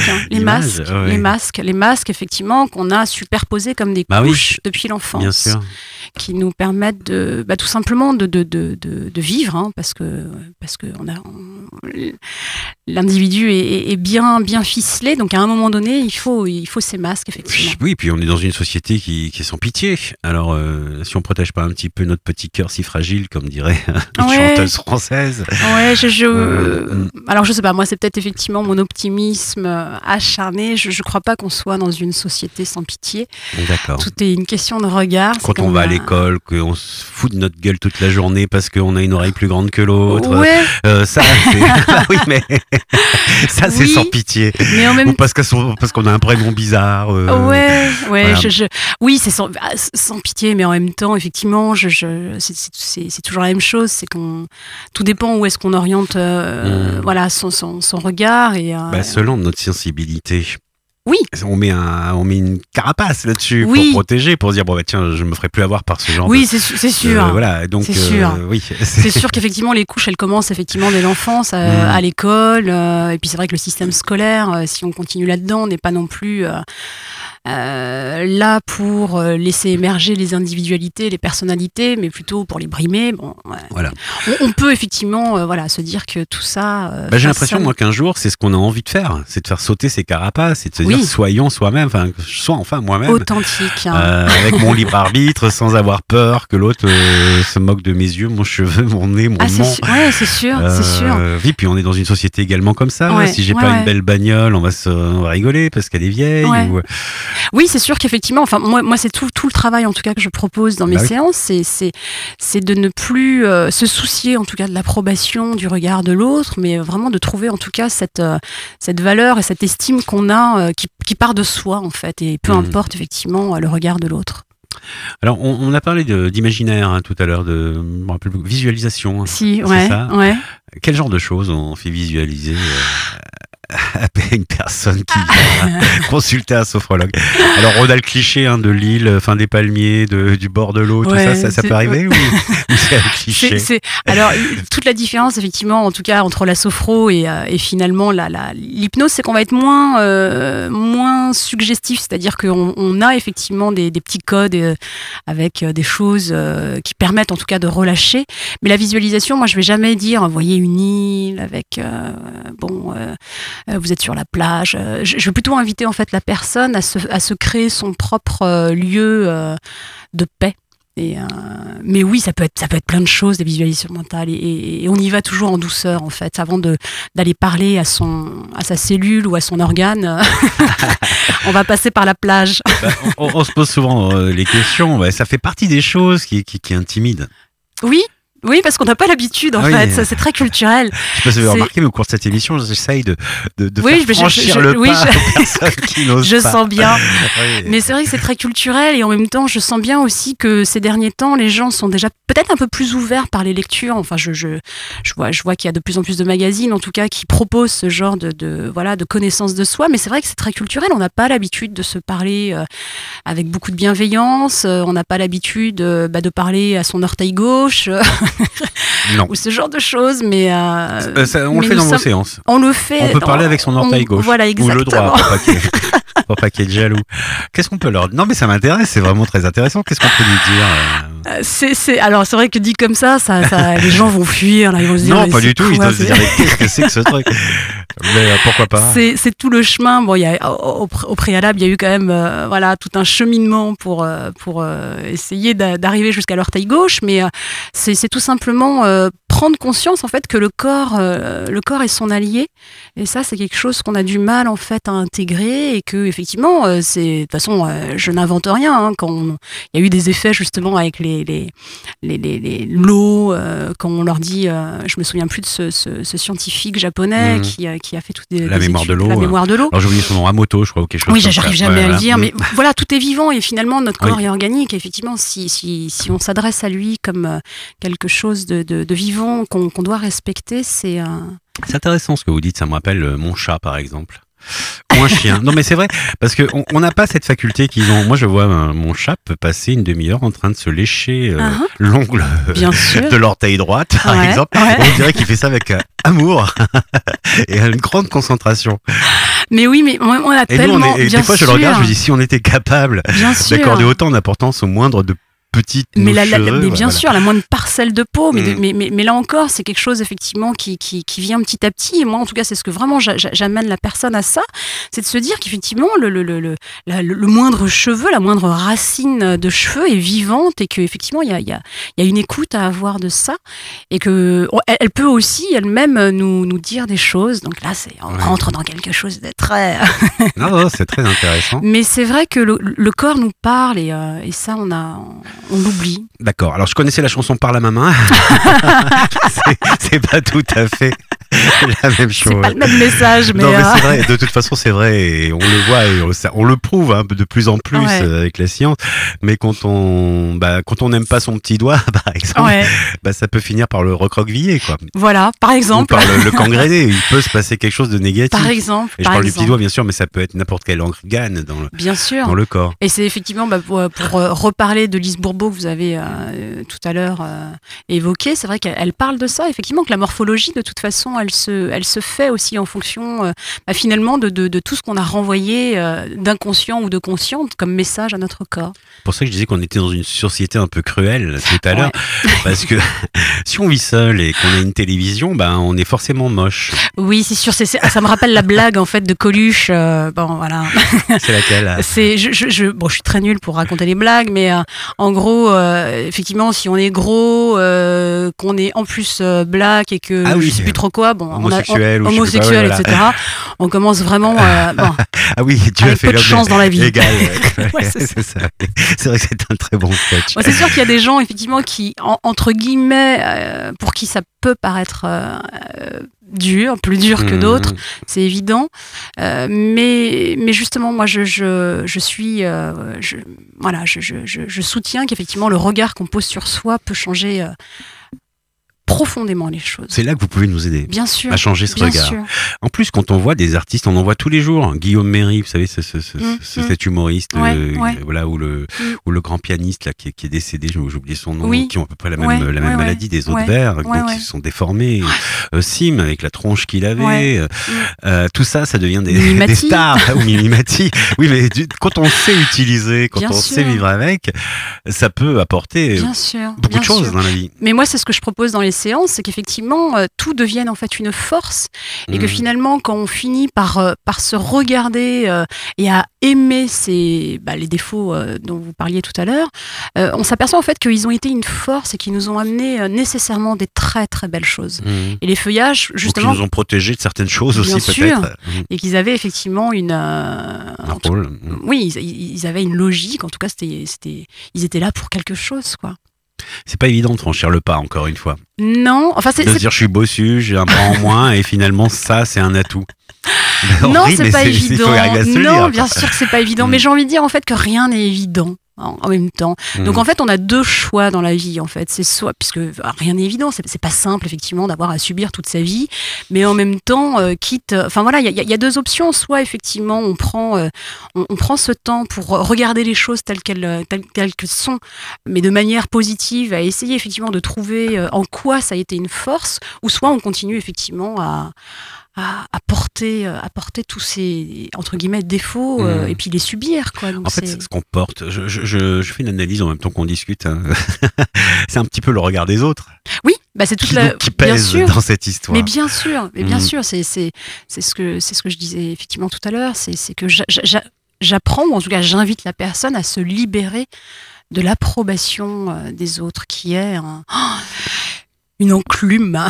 les masques effectivement qu'on a superposés comme des couches depuis l'enfance. Bien sûr. Qui nous permettent tout simplement de vivre, parce que l'individu est bien ficelé. Donc à un moment donné, il faut ces masques effectivement. Oui, puis on est dans une société qui est sans pitié. Alors si on protège pas un petit peu notre petit cœur si fragile, comme dirait une chanteuse française. Ouais, alors je sais pas, moi c'est peut-être effectivement mon optimisme acharné. Je crois pas qu'on soit dans une société sans pitié. D'accord. Tout est une question de regard. Quand on va à l'école, qu'on se fout de notre gueule toute la journée parce qu'on a une oreille plus grande que l'autre. Ouais. Ça, c'est... Ah oui, mais ça, c'est sans pitié. Mais en même... Ou parce qu'on a un prénom bizarre. Ouais. Voilà. Oui, c'est sans pitié, mais en même temps, effectivement, c'est toujours la même chose. C'est tout dépend où est-ce qu'on oriente, voilà, son regard et. Selon notre sensibilité. Oui. On met une carapace là-dessus pour protéger, pour dire tiens, je me ferai plus avoir par ce genre. Oui, c'est sûr. Voilà, donc c'est sûr. Oui. C'est sûr qu'effectivement les couches, elles commencent effectivement dès l'enfance à l'école, et puis c'est vrai que le système scolaire, si on continue là-dedans, n'est pas non plus là pour laisser émerger les individualités, les personnalités, mais plutôt pour les brimer. Bon, voilà. On peut effectivement se dire que tout ça. J'ai l'impression, moi, qu'un jour, c'est ce qu'on a envie de faire, c'est de faire sauter ces carapaces et de se dire soyons soi-même, sois moi-même. Authentique. Avec mon libre arbitre, sans avoir peur que l'autre se moque de mes yeux, mon cheveu, mon nez, mon menton. Ouais, c'est sûr, c'est sûr. Oui, puis on est dans une société également comme ça. Ouais, si j'ai pas une belle bagnole, on va rigoler parce qu'elle est vieille. Ouais. Ou... Oui, c'est sûr qu'effectivement, moi c'est tout le travail en tout cas que je propose dans mes séances, c'est de ne plus se soucier en tout cas de l'approbation du regard de l'autre, mais vraiment de trouver en tout cas cette valeur et cette estime qu'on a qui part de soi en fait, et peu importe effectivement le regard de l'autre. Alors, on a parlé d'imaginaire tout à l'heure, de visualisation. Si, c'est ça. Ouais. Quel genre de choses on fait visualiser à une personne qui vient consulter un sophrologue? Alors, on a le cliché de l'île, des palmiers, du bord de l'eau, tout ça peut arriver ou c'est un cliché? Alors, toute la différence, effectivement, en tout cas, entre la sophro et finalement l'hypnose, c'est qu'on va être moins suggestif, c'est-à-dire qu'on a effectivement des petits codes avec des choses qui permettent en tout cas de relâcher. Mais la visualisation, moi, je vais jamais dire, voyez une île avec, vous êtes sur la plage. Je vais plutôt inviter en fait la personne à se créer son propre lieu de paix. Mais oui, ça peut être plein de choses, des visualisations mentales, et on y va toujours en douceur en fait, avant d'aller parler à sa cellule ou à son organe. On va passer par la plage. On se pose souvent les questions. Ça fait partie des choses qui intimident. Oui, parce qu'on n'a pas l'habitude en fait, ça, c'est très culturel. Je sais pas si vous avez remarqué, mais au cours de cette émission, j'essaye de faire franchir le pas aux personnes qui n'osent pas. Je sens bien. Mais c'est vrai que c'est très culturel, et en même temps, je sens bien aussi que ces derniers temps, les gens sont déjà peut-être un peu plus ouverts par les lectures. Enfin, je vois qu'il y a de plus en plus de magazines, en tout cas, qui proposent ce genre de connaissance de soi. Mais c'est vrai que c'est très culturel. On n'a pas l'habitude de se parler avec beaucoup de bienveillance. On n'a pas l'habitude de parler à son orteil gauche. Non. Ou ce genre de choses, mais on le fait dans vos séances. On le fait. On peut parler avec son orteil gauche, voilà, exactement. ou le droit, pour pas qu'il y ait de jaloux. Qu'est-ce qu'on peut leur dire? Non, mais ça m'intéresse, c'est vraiment très intéressant. Qu'est-ce qu'on peut lui dire? Alors c'est vrai que dit comme ça, les gens vont fuir, là, ils vont se dire. Non, pas du tout. Ils doivent se dire qu'est-ce que c'est que ce truc? Mais pourquoi pas? C'est tout le chemin. Bon, au préalable, il y a eu quand même tout un cheminement pour essayer d'arriver jusqu'à l'orteil gauche, mais c'est tout simplement prendre conscience en fait que le corps est son allié, et ça c'est quelque chose qu'on a du mal en fait à intégrer, et que effectivement de toute façon je n'invente rien, quand il y a eu des effets justement avec l'eau, quand on leur dit, je me souviens plus de ce scientifique japonais qui a fait toutes la mémoire de l'eau. Alors j'ai oublié son nom, Amoto, je crois, ou quelque chose. Oui, j'arrive jamais à le dire, mais voilà, tout est vivant, et finalement notre corps est organique. Et effectivement, si on s'adresse à lui comme quelque chose de vivant qu'on doit respecter, c'est intéressant ce que vous dites. Ça me rappelle mon chat, par exemple. Ou un chien. Non, mais c'est vrai, parce qu'on n'a pas cette faculté qu'ils ont. Moi, je vois mon chat peut passer une demi-heure en train de se lécher l'ongle de l'orteil droite, par exemple. On dirait qu'il fait ça avec amour et une grande concentration. Mais oui, mais on a tellement. Des fois, je le regarde, je me dis, si on était capable d'accorder autant d'importance au moindre de petite Mais, nos mais cheveux, bien voilà. sûr, la moindre parcelle de peau, mais, Mm. mais là encore, c'est quelque chose effectivement qui vient petit à petit. Et moi, en tout cas, c'est ce que vraiment j'amène la personne à ça, c'est de se dire qu'effectivement, le moindre cheveu, la moindre racine de cheveux est vivante et qu'effectivement, il y a une écoute à avoir de ça et que elle peut aussi elle-même nous dire des choses. Donc là, on Ouais. rentre dans quelque chose de très... Non, non, c'est très intéressant. Mais c'est vrai que le corps nous parle et ça, on l'oublie. D'accord. Alors, je connaissais la chanson Parle à ma main. c'est pas tout à fait la même chose. C'est pas le même message, mais... Non, mais c'est vrai. De toute façon, c'est vrai. Et on le voit et on le prouve hein, de plus en plus Ouais. avec la science. Mais quand on n'aime pas son petit doigt, par exemple, Ouais, ça peut finir par le recroqueviller, quoi. voilà, par Ou exemple. par le gangréner. Il peut se passer quelque chose de négatif. Par exemple. Et je parle du petit doigt, bien sûr, mais ça peut être n'importe quel organe Bien sûr. dans le corps. Et c'est effectivement, pour reparler de Lise Bourbeau que vous avez tout à l'heure évoqué, c'est vrai qu'elle parle de ça, effectivement, que la morphologie, de toute façon, elle se fait aussi en fonction, finalement, de tout ce qu'on a renvoyé d'inconscient ou de conscient comme message à notre corps. C'est pour ça que je disais qu'on était dans une société un peu cruelle tout à l'heure, parce que si on vit seul et qu'on a une télévision, on est forcément moche. Oui, c'est sûr. Ça me rappelle la blague en fait de Coluche. Bon, voilà. C'est laquelle? Bon, je suis très nulle pour raconter les blagues, mais en gros, effectivement, si on est gros, qu'on est en plus black et que Ah oui. je sais plus trop quoi, bon, Homosexuel, ou je sais homosexuel, plus quoi, etc. On commence vraiment, bon, Ah oui, tu avec as fait peu de l'homme chance dans la vie. égal. Ouais, c'est c'est ça. C'est vrai que c'est un très bon sketch. Bon, c'est sûr qu'il y a des gens effectivement qui, entre guillemets, pour qui ça peut paraître dur, plus dur que d'autres, c'est évident. Mais justement, moi, je soutiens qu'effectivement le regard qu'on pose sur soi peut changer profondément les choses. C'est là que vous pouvez nous aider Bien sûr. à changer ce Bien regard. sûr. En plus, quand on voit des artistes, on en voit tous les jours. Guillaume Méry, vous savez, cet humoriste, Ouais. voilà, ou le grand pianiste là qui est décédé, j'ai oublié son nom, Oui. qui ont à peu près la même Ouais. maladie des os Ouais. de verre, donc Ouais. ils se sont déformés. Sim avec la tronche qu'il avait, Ouais. tout ça devient des Mimimati. stars ou Mimimati. Oui, mais quand on sait utiliser, quand Bien on sûr. sait vivre avec, ça peut apporter Bien sûr. beaucoup bien de choses sûr. dans la vie. Mais moi, c'est ce que je propose dans les séances, c'est qu'effectivement, tout devienne en fait une force et que finalement, quand on finit par se regarder et à aimer les défauts dont vous parliez tout à l'heure, on s'aperçoit en fait qu'ils ont été une force et qu'ils nous ont amené nécessairement des très très belles choses. Et les feuillages, Ou qui justement, nous ont protégés de certaines choses aussi Bien sûr. peut-être. et qu'ils avaient effectivement Un rôle. oui, ils avaient une logique. En tout cas, ils étaient là pour quelque chose, quoi. C'est pas évident de franchir le pas, encore une fois. Non, enfin De se dire, je suis bossu, j'ai un bras en moins, et finalement, ça, c'est un atout. non, Horrible, c'est mais pas il faut évident. arriver à se le Non, dire, bien quoi. sûr que c'est pas évident, mais j'ai envie de dire en fait que rien n'est évident en même temps. Donc en fait, on a deux choix dans la vie en fait. C'est soit, puisque rien n'est évident, c'est pas simple effectivement d'avoir à subir toute sa vie, mais en même temps, enfin voilà, il y a deux options. Soit effectivement, on prend ce temps pour regarder les choses telles qu'elles sont, mais de manière positive, à essayer effectivement de trouver en quoi ça a été une force, ou soit on continue effectivement à porter tous ces entre guillemets défauts et puis les subir, quoi. Donc En fait, c'est ce qu'on porte. Je fais une analyse en même temps qu'on discute. Hein. C'est un petit peu le regard des autres oui, c'est toute qui, la qui bien pèse sûr. dans cette histoire. Mais bien sûr, c'est ce que je disais effectivement tout à l'heure, c'est que j'apprends, ou en tout cas j'invite la personne à se libérer de l'approbation des autres, qui est une enclume.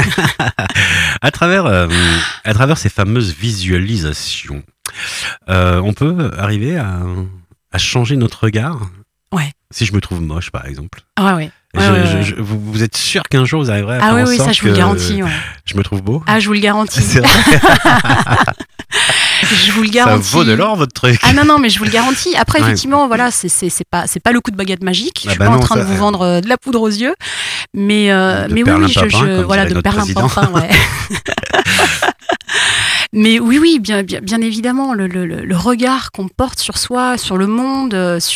À travers ces fameuses visualisations, on peut arriver à changer notre regard. Ouais. Si je me trouve moche, par exemple. Ah ouais. Vous êtes sûr qu'un jour vous arriverez à faire Ah en oui, sorte ça je vous le garantis. Ouais. je me trouve beau? Ah, je vous le garantis. C'est vrai. Je vous le Ça garantis. vaut de l'or, votre truc. Ah non, mais je vous le garantis. Après, Ouais. effectivement, voilà, c'est pas le coup de baguette magique. Je suis bah pas en non, train de ça, vous vendre de la poudre aux yeux, mais oui, perlimpinpin, comme voilà, dirait de notre président. perlimpinpin, ouais. Mais oui, bien évidemment, le regard qu'on porte sur soi, sur le monde,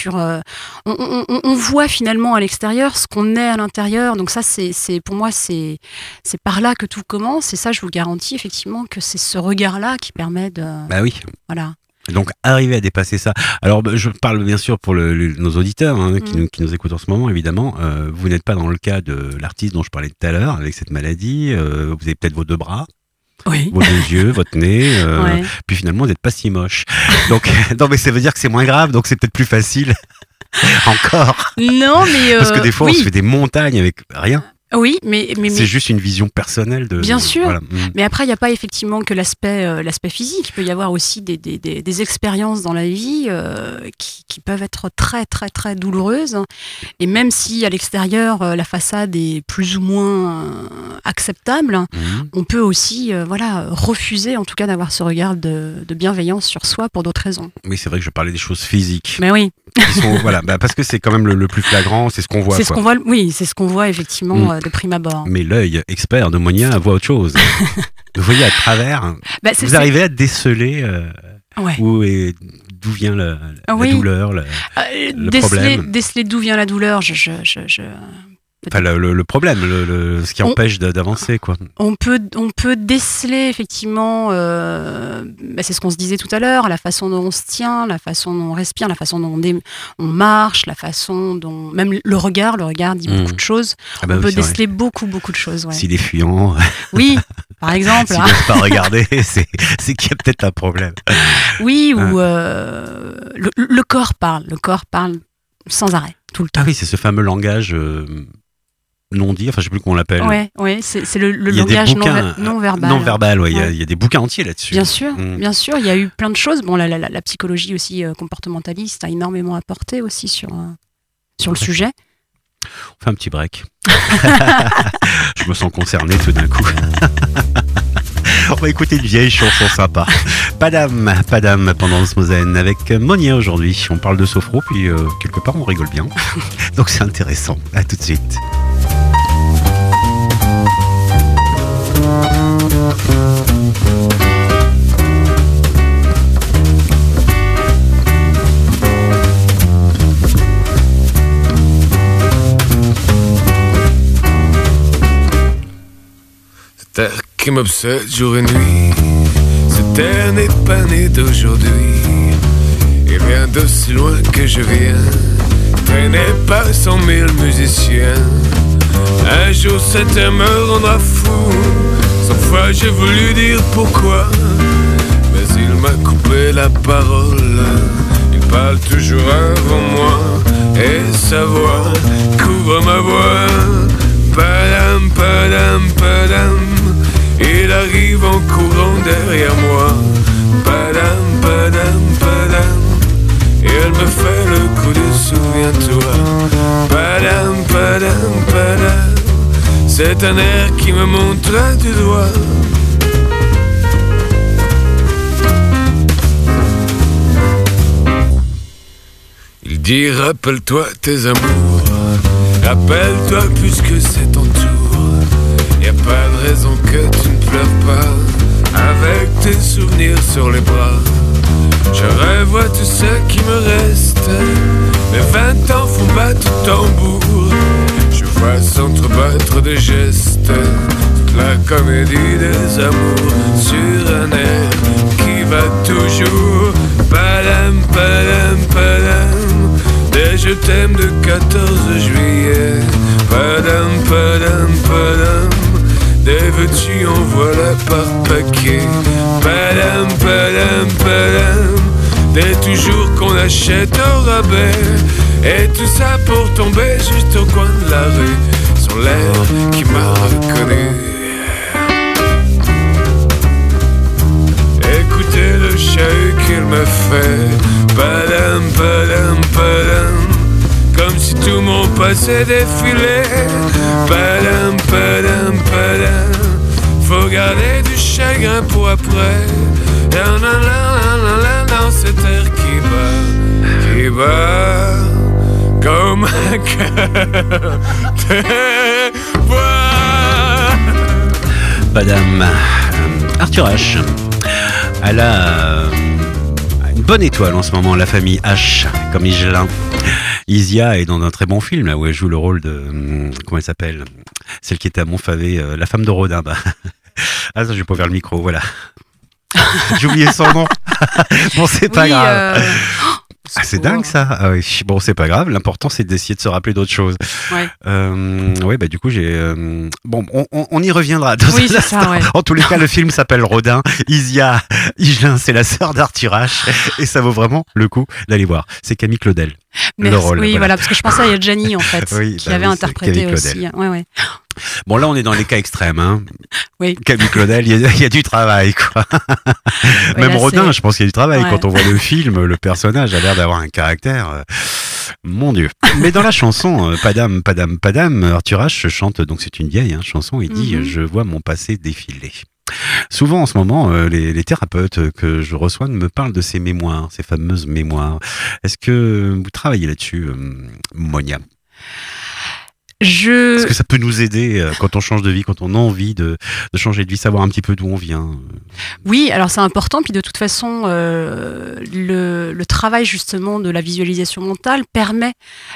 on voit finalement à l'extérieur ce qu'on est à l'intérieur. Donc ça, pour moi, c'est par là que tout commence. Et ça, je vous garantis effectivement que c'est ce regard-là qui permet de, Bah oui. voilà. Donc, arriver à dépasser ça. Alors, je parle bien sûr pour nos auditeurs qui nous écoutent en ce moment, évidemment. Vous n'êtes pas dans le cas de l'artiste dont je parlais tout à l'heure, avec cette maladie. Vous avez peut-être vos 2 bras. Oui. Vos 2 yeux, votre nez, Ouais. puis finalement vous n'êtes pas si moche. Donc non mais ça veut dire que c'est moins grave, donc c'est peut-être plus facile encore. Non, mais Parce que des fois oui. on se fait des montagnes avec rien. Oui, mais C'est juste une vision personnelle de. Bien sûr. Voilà. Mais après, il n'y a pas effectivement que l'aspect physique. Il peut y avoir aussi des expériences dans la vie qui peuvent être très, très, très douloureuses. Et même si à l'extérieur, la façade est plus ou moins acceptable, on peut aussi refuser en tout cas d'avoir ce regard de bienveillance sur soi pour d'autres raisons. Oui, c'est vrai que je parlais des choses physiques. Mais oui, Qui sont, parce que c'est quand même le plus flagrant, c'est ce qu'on voit. c'est ce qu'on voit. Oui, c'est ce qu'on voit effectivement de prime abord. Mais l'œil expert de Monia voit autre chose. Vous voyez à travers. Bah, Vous arrivez à déceler Ouais. d'où vient la Oui. douleur, le problème. Déceler d'où vient la douleur, Enfin, le problème, ce qui empêche d'avancer, quoi. On peut déceler effectivement, c'est ce qu'on se disait tout à l'heure, la façon dont on se tient, la façon dont on respire, la façon dont on marche, la façon dont même le regard dit beaucoup de choses. Ah bah On oui, peut c'est vrai. déceler beaucoup de choses. Ouais. S'il est fuyant, Oui, par exemple. s'il hein. n'ose pas regarder, c'est qu'il y a peut-être un problème. Oui, ou le corps parle. Le corps parle sans arrêt, tout le temps. Ah oui, c'est ce fameux langage non dit, enfin je sais plus comment on l'appelle. Ouais, c'est le Il y a des langage bouquins, non verbal. Non verbal, ouais. Ouais. Il y a des bouquins entiers là-dessus. Bien sûr, il y a eu plein de choses. Bon, la psychologie aussi comportementaliste a énormément apporté aussi sur le sujet. On fait un petit break. Je me sens concerné tout d'un coup. On va écouter une vieille chanson sympa. Padam pendant Osmosen avec Monia aujourd'hui. On parle de sophro, puis quelque part on rigole bien. Donc c'est intéressant. À tout de suite. Cet air qui m'obsède jour et nuit, cet air n'est pas né d'aujourd'hui. Il vient d'aussi loin que je viens, traîné par 100 000 musiciens. Un jour cet air me rendra fou, 100 fois j'ai voulu dire pourquoi, mais il m'a coupé la parole. Il parle toujours avant moi, et sa voix couvre ma voix. Padam, padam, padam, il arrive en courant derrière moi. Padam, padam, padam, et elle me fait le coup de souviens-toi. Padam, padam, padam, c'est un air qui me montre du doigt. Il dit rappelle-toi tes amours, rappelle-toi puisque c'est ton tour. Y a pas de raison que tu ne pleures pas avec tes souvenirs sur les bras. Je revois tout ce qui me reste, mes 20 ans font battre tambour. Je vois s'entrebattre des gestes, toute la comédie des amours sur un air qui va toujours. Padam, padam, padam, des je t'aime de 14 juillet. Padam, padam, padam, des veux-tu en voilà par paquet. Padam, padam, padam, des toujours qu'on achète au rabais. Et tout ça pour tomber juste au coin de la rue, sur l'air qui m'a reconnu. Écoutez le chahut qu'il me fait. Padam, padam, padam, comme si tout mon passé défilait. Padam, padam, padam, faut garder du chagrin pour après. Dans cet air qui bat comme un cœur de bois. Padam. Arthur H. Elle a une bonne étoile en ce moment, la famille H, comme Higelin. Isia est dans un très bon film, là où elle joue le rôle de... Comment elle s'appelle ? Celle qui était à Montfavet, la femme de Rodin. Ah ça, je vais pas vers le micro, voilà. J'ai oublié son nom. Bon, c'est pas Oui, grave. Ah, c'est secours. dingue ça. Ah oui. Bon, c'est pas grave. L'important, c'est d'essayer de se rappeler d'autres choses. Ouais. Ouais, bah du coup, j'ai. Bon, on y reviendra. Dans Oui, un c'est ça, instant. ouais. En tous les cas, le film s'appelle Rodin. Isia Higelin, c'est la sœur d'Arthur H. Et ça vaut vraiment le coup d'aller voir. C'est Camille Claudel. Merci. Le rôle, oui, voilà. voilà, parce que je pensais à Yadjani en fait, Oui, qui bah avait oui, c'est interprété Camille aussi. Ouais, ouais. Bon, là, on est dans les cas extrêmes. Hein. Oui. Camille Claudel, il y a du travail, quoi. Même là, Rodin, c'est- je pense qu'il y a du travail. Ouais. Quand on voit le film, le personnage a l'air d'avoir un caractère. Mon Dieu. Mais dans la chanson, Padam, Padam, Padam, Arthur H chante, donc c'est une vieille chanson, il dit Mhm. Je vois mon passé défiler. Souvent en ce moment, les thérapeutes que je reçois me parlent de ces mémoires, ces fameuses mémoires. Est-ce que vous travaillez là-dessus, Monia ? Est-ce que ça peut nous aider quand on change de vie, quand on a envie de changer de vie, savoir un petit peu d'où on vient ? Oui, alors c'est important. Puis de toute façon, le travail justement de la visualisation mentale permet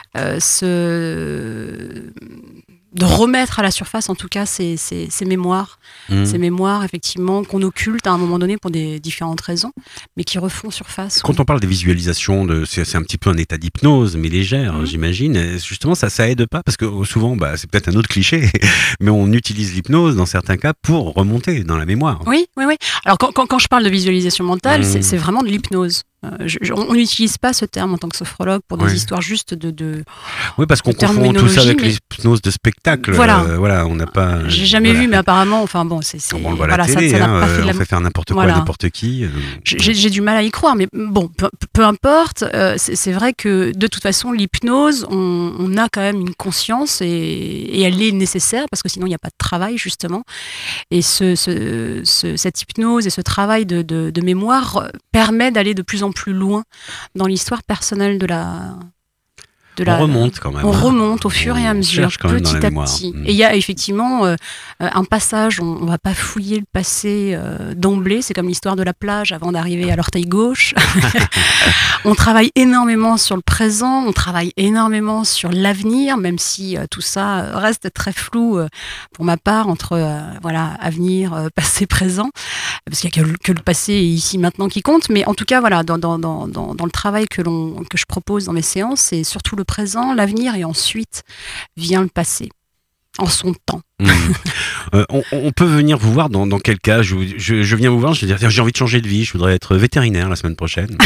de remettre à la surface, en tout cas, ces mémoires. Ces mémoires, effectivement, qu'on occulte à un moment donné pour des différentes raisons, mais qui refont surface. Quand on parle des visualisations, c'est un petit peu un état d'hypnose, mais légère, j'imagine. Et justement, ça aide pas, parce que souvent, c'est peut-être un autre cliché, mais on utilise l'hypnose dans certains cas pour remonter dans la mémoire. Oui, oui, oui. Alors quand je parle de visualisation mentale, c'est vraiment de l'hypnose. On n'utilise pas ce terme en tant que sophrologue pour des histoires juste de Oui, parce qu'on de confond tout ça terminologie, avec mais- l'hypnose de spectacle. Voilà. Voilà, on n'a pas. J'ai jamais vu, mais apparemment, enfin bon, c'est On le voit à la voilà, télé, ça n'a pas fait de on la fait faire n'importe quoi Voilà. à n'importe qui. J'ai du mal à y croire, mais bon, peu importe. C'est vrai que de toute façon, l'hypnose, on a quand même une conscience et elle est nécessaire parce que sinon il n'y a pas de travail justement. Et cette hypnose et ce travail de mémoire permet d'aller de plus en plus loin dans l'histoire personnelle de la. On remonte quand même. On hein. remonte au fur et à On mesure, cherche quand même dans petit la à mémoire. petit. Et il y a effectivement un passage, on ne va pas fouiller le passé d'emblée, c'est comme l'histoire de la plage avant d'arriver à l'orteil gauche. On travaille énormément sur le présent, on travaille énormément sur l'avenir, même si tout ça reste très flou pour ma part entre avenir, passé, présent, parce qu'il n'y a que le passé et ici maintenant qui compte. Mais en tout cas, voilà, dans le travail que je propose dans mes séances, c'est surtout le présent, l'avenir, et ensuite vient le passé, en son temps. On peut venir vous voir dans quel cas je viens vous voir, je vais dire j'ai envie de changer de vie, je voudrais être vétérinaire la semaine prochaine.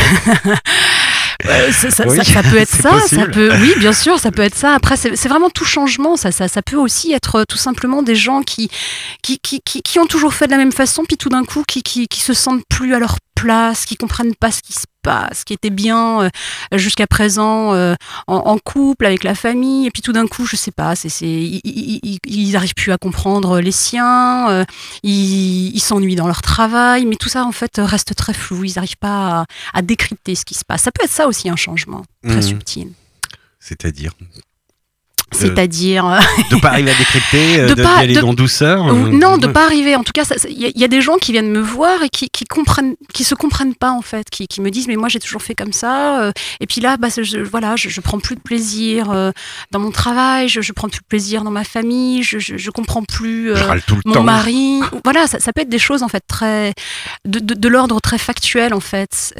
Ça peut être c'est ça, possible. oui, bien sûr, ça peut être ça. Après, c'est vraiment tout changement. Ça peut aussi être tout simplement des gens qui ont toujours fait de la même façon, puis tout d'un coup, qui se sentent plus à leur place, qui comprennent pas ce qui se passe, qui était bien jusqu'à présent en couple avec la famille, et puis tout d'un coup, je sais pas, ils arrivent plus à comprendre les siens, ils s'ennuient dans leur travail, mais tout ça en fait reste très flou. Ils n'arrivent pas à décrypter ce qui se passe. Ça peut être ça aussi un changement très subtil. C'est-à-dire C'est-à-dire de pas arriver à décrypter, De d'y pas- aller de- en douceur. non, de pas arriver. En tout cas, il y a des gens qui viennent me voir et qui se comprennent pas en fait, qui me disent mais moi j'ai toujours fait comme ça. Et puis là, je prends plus de plaisir dans mon travail, je prends plus de plaisir dans ma famille, je comprends plus Je râle tout le mon temps. mari. Voilà, ça peut être des choses en fait très de l'ordre très factuel en fait,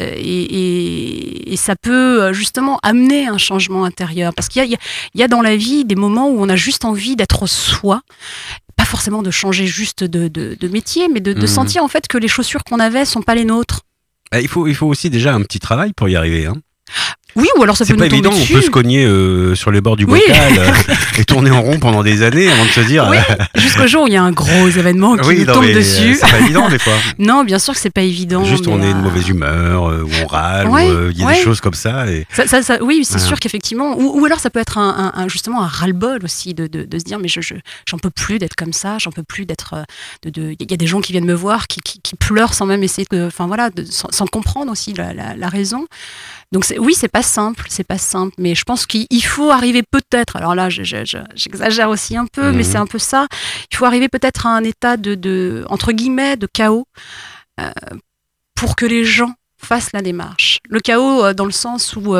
et ça peut justement amener un changement intérieur parce qu'il y a dans la vie des moments où on a juste envie d'être soi, pas forcément de changer juste de métier, mais de sentir en fait que les chaussures qu'on avait sont pas les nôtres. Il faut aussi déjà un petit travail pour y arriver. Hein. Oui, ou alors ça C'est peut pas nous tomber évident, on dessus. peut se cogner sur les bords du Oui. bocal et tourner en rond pendant des années avant de se dire. Oui, jusqu'au jour où il y a un gros événement qui oui, nous non, tombe mais, dessus. c'est pas évident des fois. Non, bien sûr que c'est pas évident. Juste mais, on est de mauvaise humeur, ou on râle, Ouais, ou il y a ouais. des choses comme ça. Et... Oui, c'est Voilà. sûr qu'effectivement, ou alors ça peut être justement un ras-le-bol aussi de se dire mais j'en peux plus d'être comme ça, j'en peux plus d'être. Il y a des gens qui viennent me voir qui pleurent sans même essayer sans comprendre aussi la raison. Donc oui, c'est pas simple, mais je pense qu'il faut arriver peut-être. Alors là, j'exagère aussi un peu, mais c'est un peu ça. Il faut arriver peut-être à un état de entre guillemets de chaos pour que les gens fassent la démarche. Le chaos dans le sens où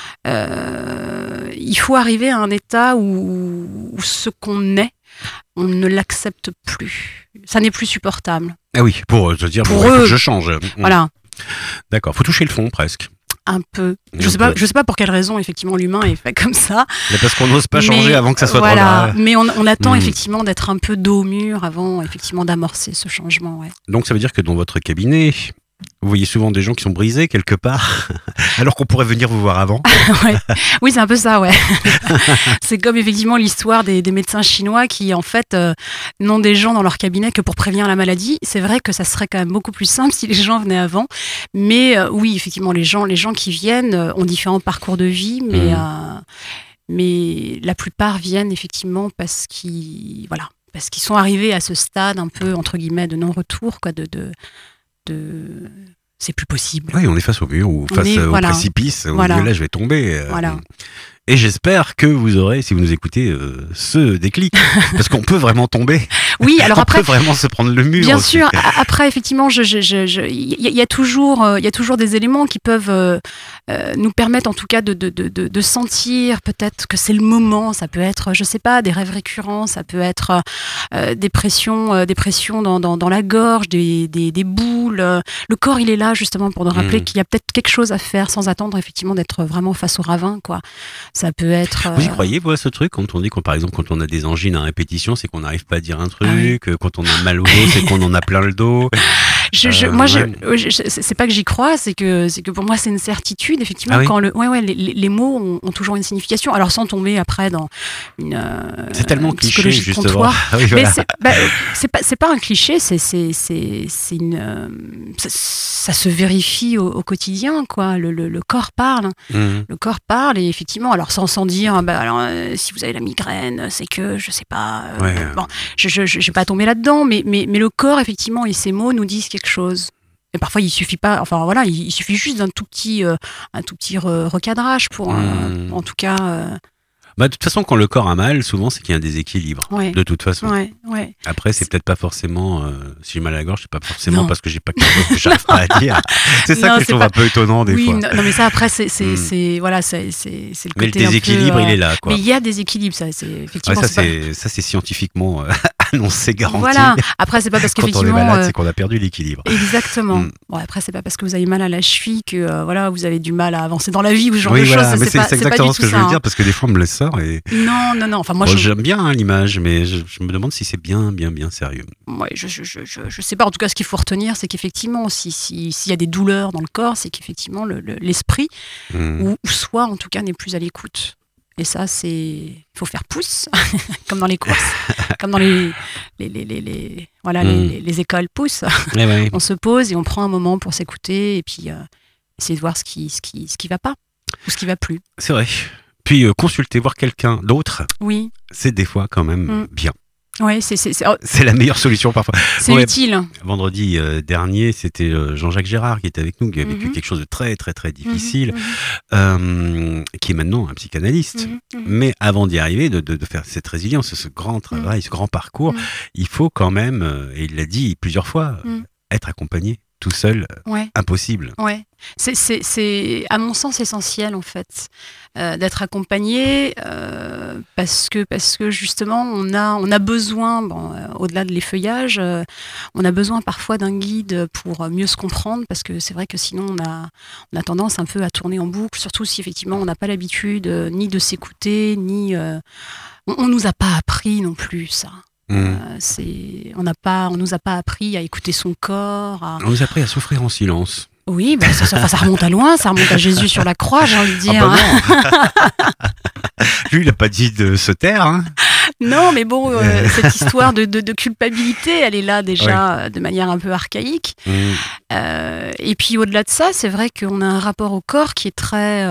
il faut arriver à un état où ce qu'on est, on ne l'accepte plus. Ça n'est plus supportable. Ah oui, pour se dire, Pour bon, il faut eux. que je change. Voilà. D'accord, faut toucher le fond presque. Un peu. Un Je sais pas pour quelle raison, effectivement, l'humain est fait comme ça. Mais parce qu'on n'ose pas changer avant que ça soit trop voilà. grave. Mais on attend effectivement d'être un peu dos au mur avant effectivement d'amorcer ce changement. Ouais. Donc ça veut dire que dans votre cabinet, vous voyez souvent des gens qui sont brisés quelque part, alors qu'on pourrait venir vous voir avant. Ouais. Oui, c'est un peu ça, ouais. C'est comme effectivement l'histoire des médecins chinois qui, en fait, n'ont des gens dans leur cabinet que pour prévenir la maladie. C'est vrai que ça serait quand même beaucoup plus simple si les gens venaient avant. Mais oui, effectivement, les gens qui viennent ont différents parcours de vie, mais la plupart viennent effectivement parce qu'ils sont arrivés à ce stade un peu, entre guillemets, de non-retour, quoi, c'est plus possible. Oui, on est face au mur ou face au précipice. On dit, là, je vais tomber. Voilà. Et j'espère que vous aurez, si vous nous écoutez, ce déclic. Parce qu'on peut vraiment tomber. Oui, alors après. On peut vraiment se prendre le mur. Bien aussi. sûr. Après, effectivement, il y a toujours des éléments qui peuvent nous permettre, en tout cas, de sentir peut-être que c'est le moment. Ça peut être, je sais pas, des rêves récurrents. Ça peut être des pressions dans la gorge, des boules. Le corps, il est là justement pour nous rappeler qu'il y a peut-être quelque chose à faire sans attendre effectivement d'être vraiment face au ravin, quoi. Ça peut être. Vous y croyez, vous, à ce truc, quand on dit par exemple, quand on a des angines à répétition, c'est qu'on n'arrive pas à dire un truc, quand on a mal au dos, c'est qu'on en a plein le dos. Moi, c'est pas que j'y crois, c'est que pour moi c'est une certitude effectivement. Ah oui, quand les mots ont toujours une signification. Alors sans tomber après dans une c'est tellement cliché justement. Ah oui, voilà. Mais c'est pas un cliché, ça se vérifie au quotidien, quoi. Le corps parle, le corps parle et effectivement. Alors sans dire, si vous avez la migraine, c'est que je sais pas. Bon, je vais pas tomber là-dedans, mais le corps effectivement et ces mots nous disent quelque chose. Et parfois, il suffit pas. Enfin voilà, il suffit juste d'un tout petit recadrage pour, en tout cas. De toute façon, quand le corps a mal, souvent, c'est qu'il y a un déséquilibre. Ouais. De toute façon. Ouais. Après, c'est peut-être pas forcément. Si j'ai mal à la gorge, c'est pas forcément parce que j'ai pas quelque chose que j'arrive pas à dire. C'est ça que je trouve un peu étonnant des fois. Non, mais ça après, c'est le côté. Mais le déséquilibre, il est là, quoi. Mais il y a des équilibres, ça, c'est effectivement. Ça, c'est scientifiquement annoncé, garanti. Voilà. Après, c'est pas parce qu'effectivement. Quand on est malade, c'est qu'on a perdu l'équilibre. Exactement. Bon, après, c'est pas parce que vous avez mal à la cheville que vous avez du mal à avancer dans la vie ou ce genre de choses. Mais c'est exactement ce que je veux dire parce que des fois, on me le sort. Non. Enfin, moi, j'aime bien l'image, mais je me demande si c'est bien sérieux. Ouais, je sais pas. En tout cas, ce qu'il faut retenir, c'est qu'effectivement, s'il y a des douleurs dans le corps, c'est qu'effectivement l'esprit, ou soit en tout cas, n'est plus à l'écoute. Et ça, il faut faire pouce, comme dans les courses, comme dans les écoles pouce. Ouais. On se pose et on prend un moment pour s'écouter et puis essayer de voir ce qui va pas ou ce qui va plus. C'est vrai. Puis consulter, voir quelqu'un d'autre, oui, c'est des fois quand même bien. Oui, c'est la meilleure solution parfois. C'est utile. Vendredi dernier, c'était Jean-Jacques Gérard qui était avec nous, qui a vécu quelque chose de très très très difficile, qui est maintenant un psychanalyste. Mais avant d'y arriver, de faire cette résilience, ce grand travail, ce grand parcours, il faut quand même, et il l'a dit plusieurs fois, être accompagné. Tout seul, impossible. Ouais. C'est à mon sens essentiel en fait d'être accompagné parce que justement on a besoin, au-delà de l'effeuillage, on a besoin parfois d'un guide pour mieux se comprendre parce que c'est vrai que sinon on a tendance un peu à tourner en boucle, surtout si effectivement on n'a pas l'habitude ni de s'écouter ni on nous a pas appris non plus ça. On nous a pas appris à écouter son corps. On nous a appris à souffrir en silence. Oui, ça remonte à loin, ça remonte à Jésus sur la croix, j'ai envie de dire. Lui, il n'a pas dit de se taire. Hein. Non, mais bon, cette histoire de culpabilité, elle est là déjà de manière un peu archaïque. Et puis au-delà de ça, c'est vrai qu'on a un rapport au corps qui est très...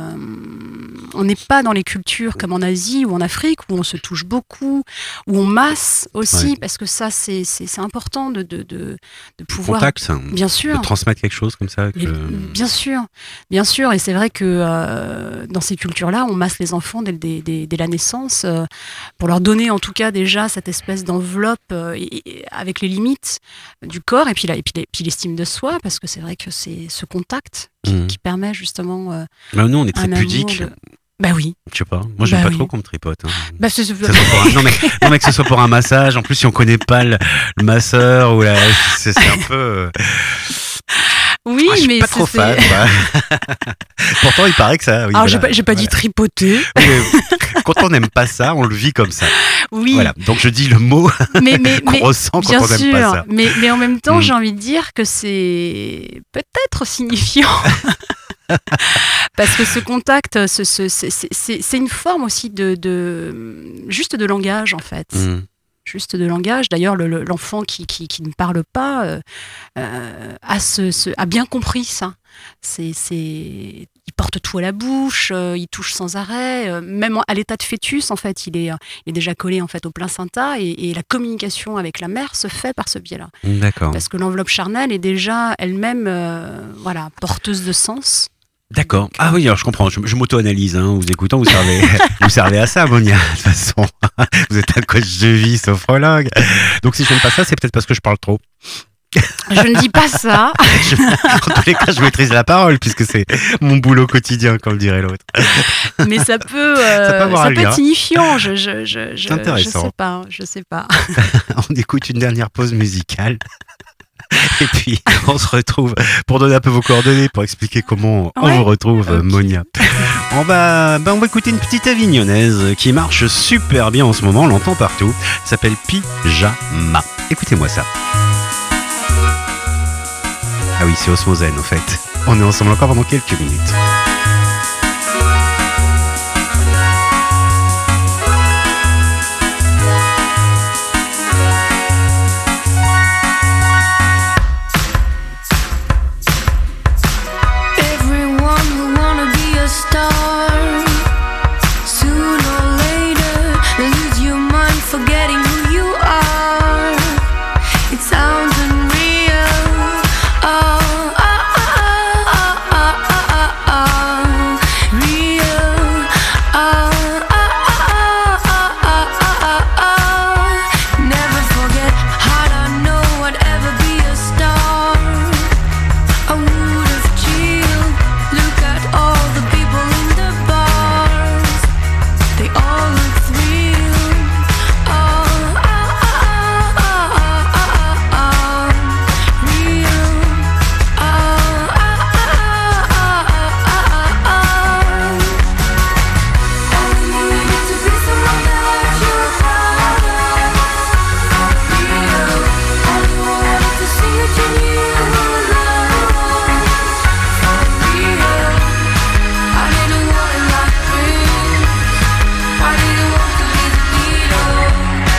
on n'est pas dans les cultures comme en Asie ou en Afrique, où on se touche beaucoup, où on masse aussi, parce que ça, c'est important de pouvoir... Contact, bien sûr. De transmettre quelque chose comme ça. Bien sûr. Et c'est vrai que dans ces cultures-là, on masse les enfants dès la naissance pour leur donner en tout cas déjà cette espèce d'enveloppe avec les limites du corps et puis l'estime de soi, parce que c'est vrai que c'est ce contact qui permet justement... nous, on est très pudiques. Bah oui. Je sais pas. Moi, j'aime pas trop qu'on me tripote. Hein. Non, mais que ce soit pour un massage. En plus, si on connaît pas le masseur ou c'est un peu. Oui, Ah, je suis mais pas trop fan. Moi. Pourtant, il paraît que ça. Oui, Alors, voilà. j'ai pas dit tripoter. Oui, quand on n'aime pas ça, on le vit comme ça. Oui, Voilà. Donc je dis le mot mais qu'on ressent quand bien on n'aime sûr. pas ça. Mais en même temps, Mm. j'ai envie de dire que c'est peut-être signifiant. Parce que ce contact, c'est une forme aussi juste de langage, en fait. Mm. Juste de langage. D'ailleurs, l'enfant qui ne parle pas a bien compris ça. Il porte tout à la bouche, il touche sans arrêt. Même à l'état de fœtus, en fait, il est déjà collé en fait au placenta et la communication avec la mère se fait par ce biais-là. D'accord. Parce que l'enveloppe charnelle est déjà elle-même, porteuse de sens. D'accord. Ah oui, alors je comprends. Je m'auto-analyse. Hein, en vous écoutant, vous servez à ça, Monia. De toute façon, vous êtes un coach de vie, sophrologue. Donc si je n'aime pas ça, c'est peut-être parce que je parle trop. Je ne dis pas ça. En tous les cas, je maîtrise la parole puisque c'est mon boulot quotidien, comme dirait l'autre. Mais ça peut avoir un lien. être signifiant. C'est intéressant. Je sais pas. On écoute une dernière pause musicale. Et puis, on se retrouve pour donner un peu vos coordonnées, pour expliquer comment on vous retrouve, Okay. Monia. On va écouter une petite avignonnaise qui marche super bien en ce moment, on l'entend partout. Elle s'appelle Pyjama. Écoutez-moi ça. Ah oui, c'est Osmosène, en fait. On est ensemble encore pendant quelques minutes. Everyone will wanna be a star. Sooner or later, lose your mind, forgetting who you are. It sounds unreal. Oh, oh, oh, oh, oh, oh, oh, oh. Real. Oh, oh, oh, oh, oh, oh, oh, oh. Never forget how to know whatever be a star. I would have chilled. Look at all the people in the bars. They all look real. Oh, oh, oh, oh, oh, oh, oh. Real. Oh, oh, oh, oh, oh, oh. Only wanted to be someone that you're proud of. Real. Only wanted to see you genuine love. For real. I didn't want it like Prince. I didn't want to be the Beatles.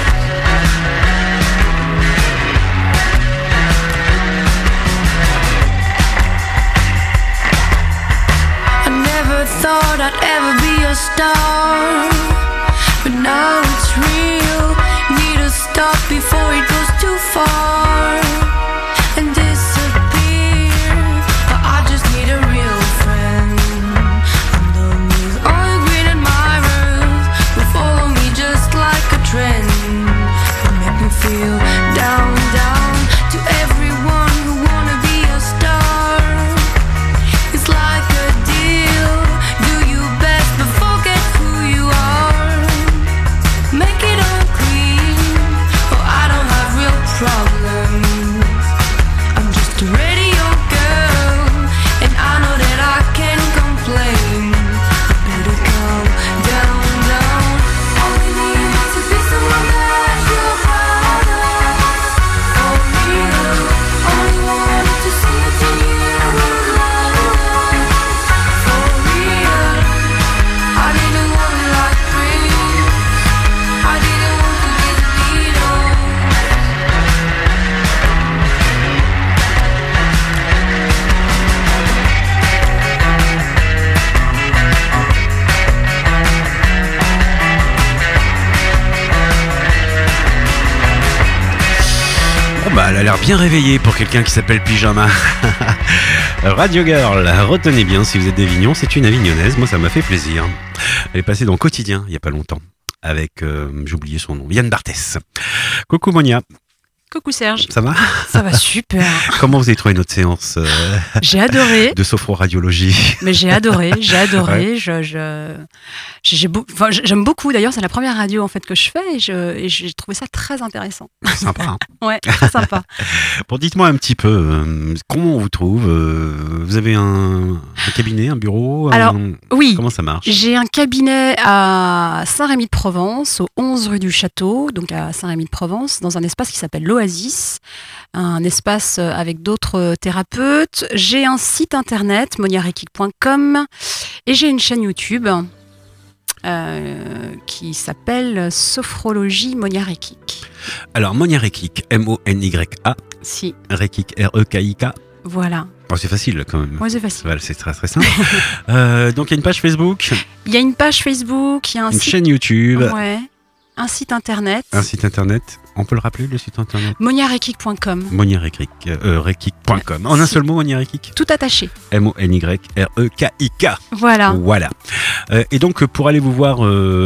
I never thought I'd ever be a star, but now it's real. Need to stop before it goes too far and disappear. But I just need a real friend. Underneath all the green admirers who follow me just like a trend, who make me feel down, down. To everyone who wanna be a star, it's like a deal. Do your best but forget who you are. Make it all clean. Oh, I don't have real problems. I'm just a radio girl, and I know that I can't complain. I better calm down, down. Only need to be someone that you're proud of. For real. Only wanted to see you genuine love. For real. I didn't want it like Prince. I didn't want to be the Beatles. Bon bah, elle a l'air bien réveillée pour quelqu'un qui s'appelle Pyjama. Radio Girl, retenez bien si vous êtes d'Avignon, c'est une avignonnaise, moi ça m'a fait plaisir. Elle est passée dans Quotidien il y a pas longtemps avec, j'ai oublié son nom, Yann Barthès. Coucou Monia. Coucou Serge. Ça va? Ça va super. Comment vous avez trouvé notre séance J'ai adoré. de sophroradiologie? Mais j'ai adoré. Ouais. J'aime beaucoup. D'ailleurs, c'est la première radio en fait que je fais et j'ai trouvé ça très intéressant. Sympa, hein? Ouais, très sympa. Bon, dites-moi un petit peu, comment on vous trouve? Vous avez un cabinet, un bureau? Alors, oui. Comment ça marche? J'ai un cabinet à Saint-Rémy-de-Provence, au 11 rue du Château, donc à Saint-Rémy-de-Provence, dans un espace qui s'appelle l'Oasis, un espace avec d'autres thérapeutes. J'ai un site internet, moniarekik.com, et j'ai une chaîne YouTube qui s'appelle Sophrologie Monia Rekik. Alors, Monia Rekik, M-O-N-Y-A, Si, Rekik, R-E-K-I-K. voilà. Oh, c'est facile quand même. Ouais, c'est facile. Voilà, c'est très très simple. Donc, il y a une page Facebook, Il y a une page Facebook, il y a un une site, chaîne YouTube, ouais, un site internet, un site internet. On peut le rappeler, le site internet? moniarekik.com, moniarekik.com. En un seul mot, Monia Rekik. tout attaché. M-O-N-Y-R-E-K-I-K. Voilà. Voilà. Et donc, pour aller vous voir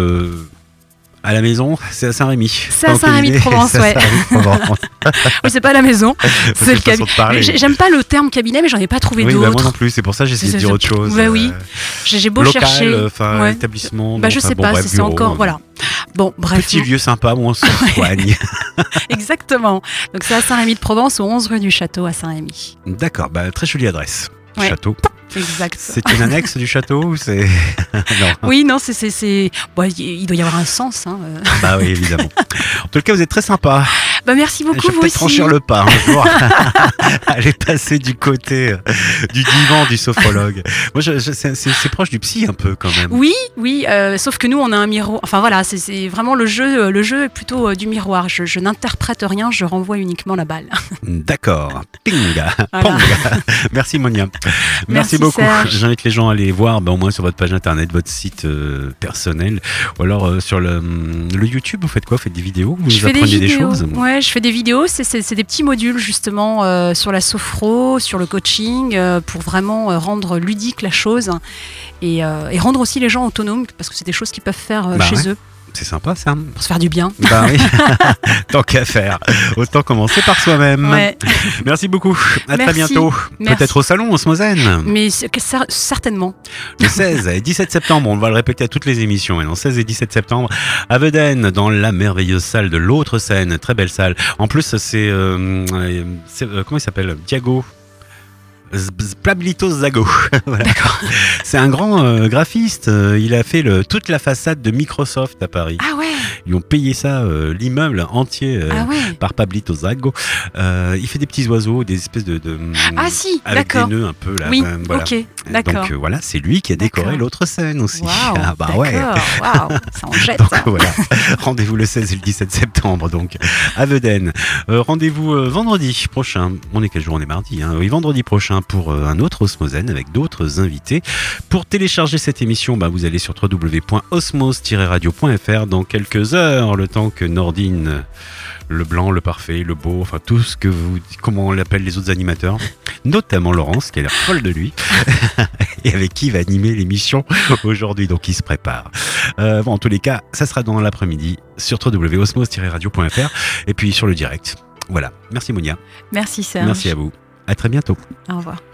à la maison, c'est à Saint-Rémy. C'est à Saint-Rémy-de-Provence, C'est à ouais. Saint-Rémy-de-Provence. Oui, c'est pas à la maison, C'est c'est le une façon cabinet. de parler. J'aime pas le terme cabinet, mais j'en ai pas trouvé Oui, bah, moi d'autres. non plus, c'est pour ça que j'ai essayé de dire autre chose. Bah oui. J'ai beau Local, chercher. enfin, Ouais. établissement. Bah, non, je enfin, sais bon, pas, bref, c'est bureau, encore. Voilà. Bon, bref. Petit lieu sympa où on se soigne. Exactement. Donc, c'est à Saint-Rémy-de-Provence, au 11 rue du Château, à Saint-Rémy. D'accord, bah, très jolie adresse. Ouais. Château. Exact. C'est une annexe du château ou c'est. Non. Oui, non, c'est. Bon, il doit y avoir un sens. Hein. Bah oui, évidemment. En tout cas, vous êtes très sympa. Bah, merci beaucoup, Je vais vous peut-être aussi. franchir le pas un jour. Aller passer du côté du divan du sophrologue. Moi, c'est proche du psy un peu quand même. Oui, sauf que nous, on a un miroir. Enfin, voilà, c'est vraiment le jeu. Le jeu est plutôt du miroir. Je n'interprète rien, je renvoie uniquement la balle. D'accord. Pinga. Voilà. Ponga. Merci Monia. Merci, beaucoup. Serge. J'invite les gens à aller voir au moins sur votre page internet, votre site personnel. Ou alors sur le YouTube, vous faites quoi? Vous faites des vidéos? Vous Je fais apprenez des vidéos. choses? Ouais, je fais des vidéos. C'est des petits modules justement sur la sophro, sur le coaching, pour vraiment rendre ludique la chose et rendre aussi les gens autonomes parce que c'est des choses qu'ils peuvent faire Bah chez ouais. eux C'est sympa ça. pour se faire du bien. Bah oui. Tant qu'à faire. Autant commencer par soi-même. Ouais. Merci beaucoup. À très Merci. bientôt. Merci. Peut-être au salon, au Smozène. Mais certainement. Le 16 et 17 septembre, on va le répéter à toutes les émissions. Le 16 et 17 septembre, à Vedène, dans la merveilleuse salle de l'autre scène. Très belle salle. En plus, c'est comment il s'appelle? Diago. Pablito Zago. Voilà. C'est un grand graphiste. Il a fait toute la façade de Microsoft à Paris. Ah ouais. Ils ont payé ça, l'immeuble entier Ah ouais. par Pablito Zago. Il fait des petits oiseaux, des espèces de Ah si, avec d'accord. des nœuds un peu là. Oui. Voilà. Ok. D'accord. Donc voilà, c'est lui qui a décoré D'accord. l'autre scène aussi. Waouh. Ah bah ouais. Waouh. Ça en jette. Donc hein. voilà, rendez-vous le 16 et le 17 septembre donc à Vedène. Rendez-vous vendredi prochain. On est quel jour? On est mardi. Hein. Oui, vendredi prochain pour un autre Osmozène avec d'autres invités. Pour télécharger cette émission, vous allez sur www.osmose-radio.fr dans quelques heures, le temps que Nordine, le blanc, le parfait, le beau, enfin tout ce que comment on l'appelle les autres animateurs, notamment Laurence qui a l'air folle de lui et avec qui il va animer l'émission aujourd'hui, donc il se prépare. En tous les cas, ça sera dans l'après-midi sur www.osmose-radio.fr et puis sur le direct. Voilà, merci Monia. Merci Serge. Merci à vous. À très bientôt. Au revoir.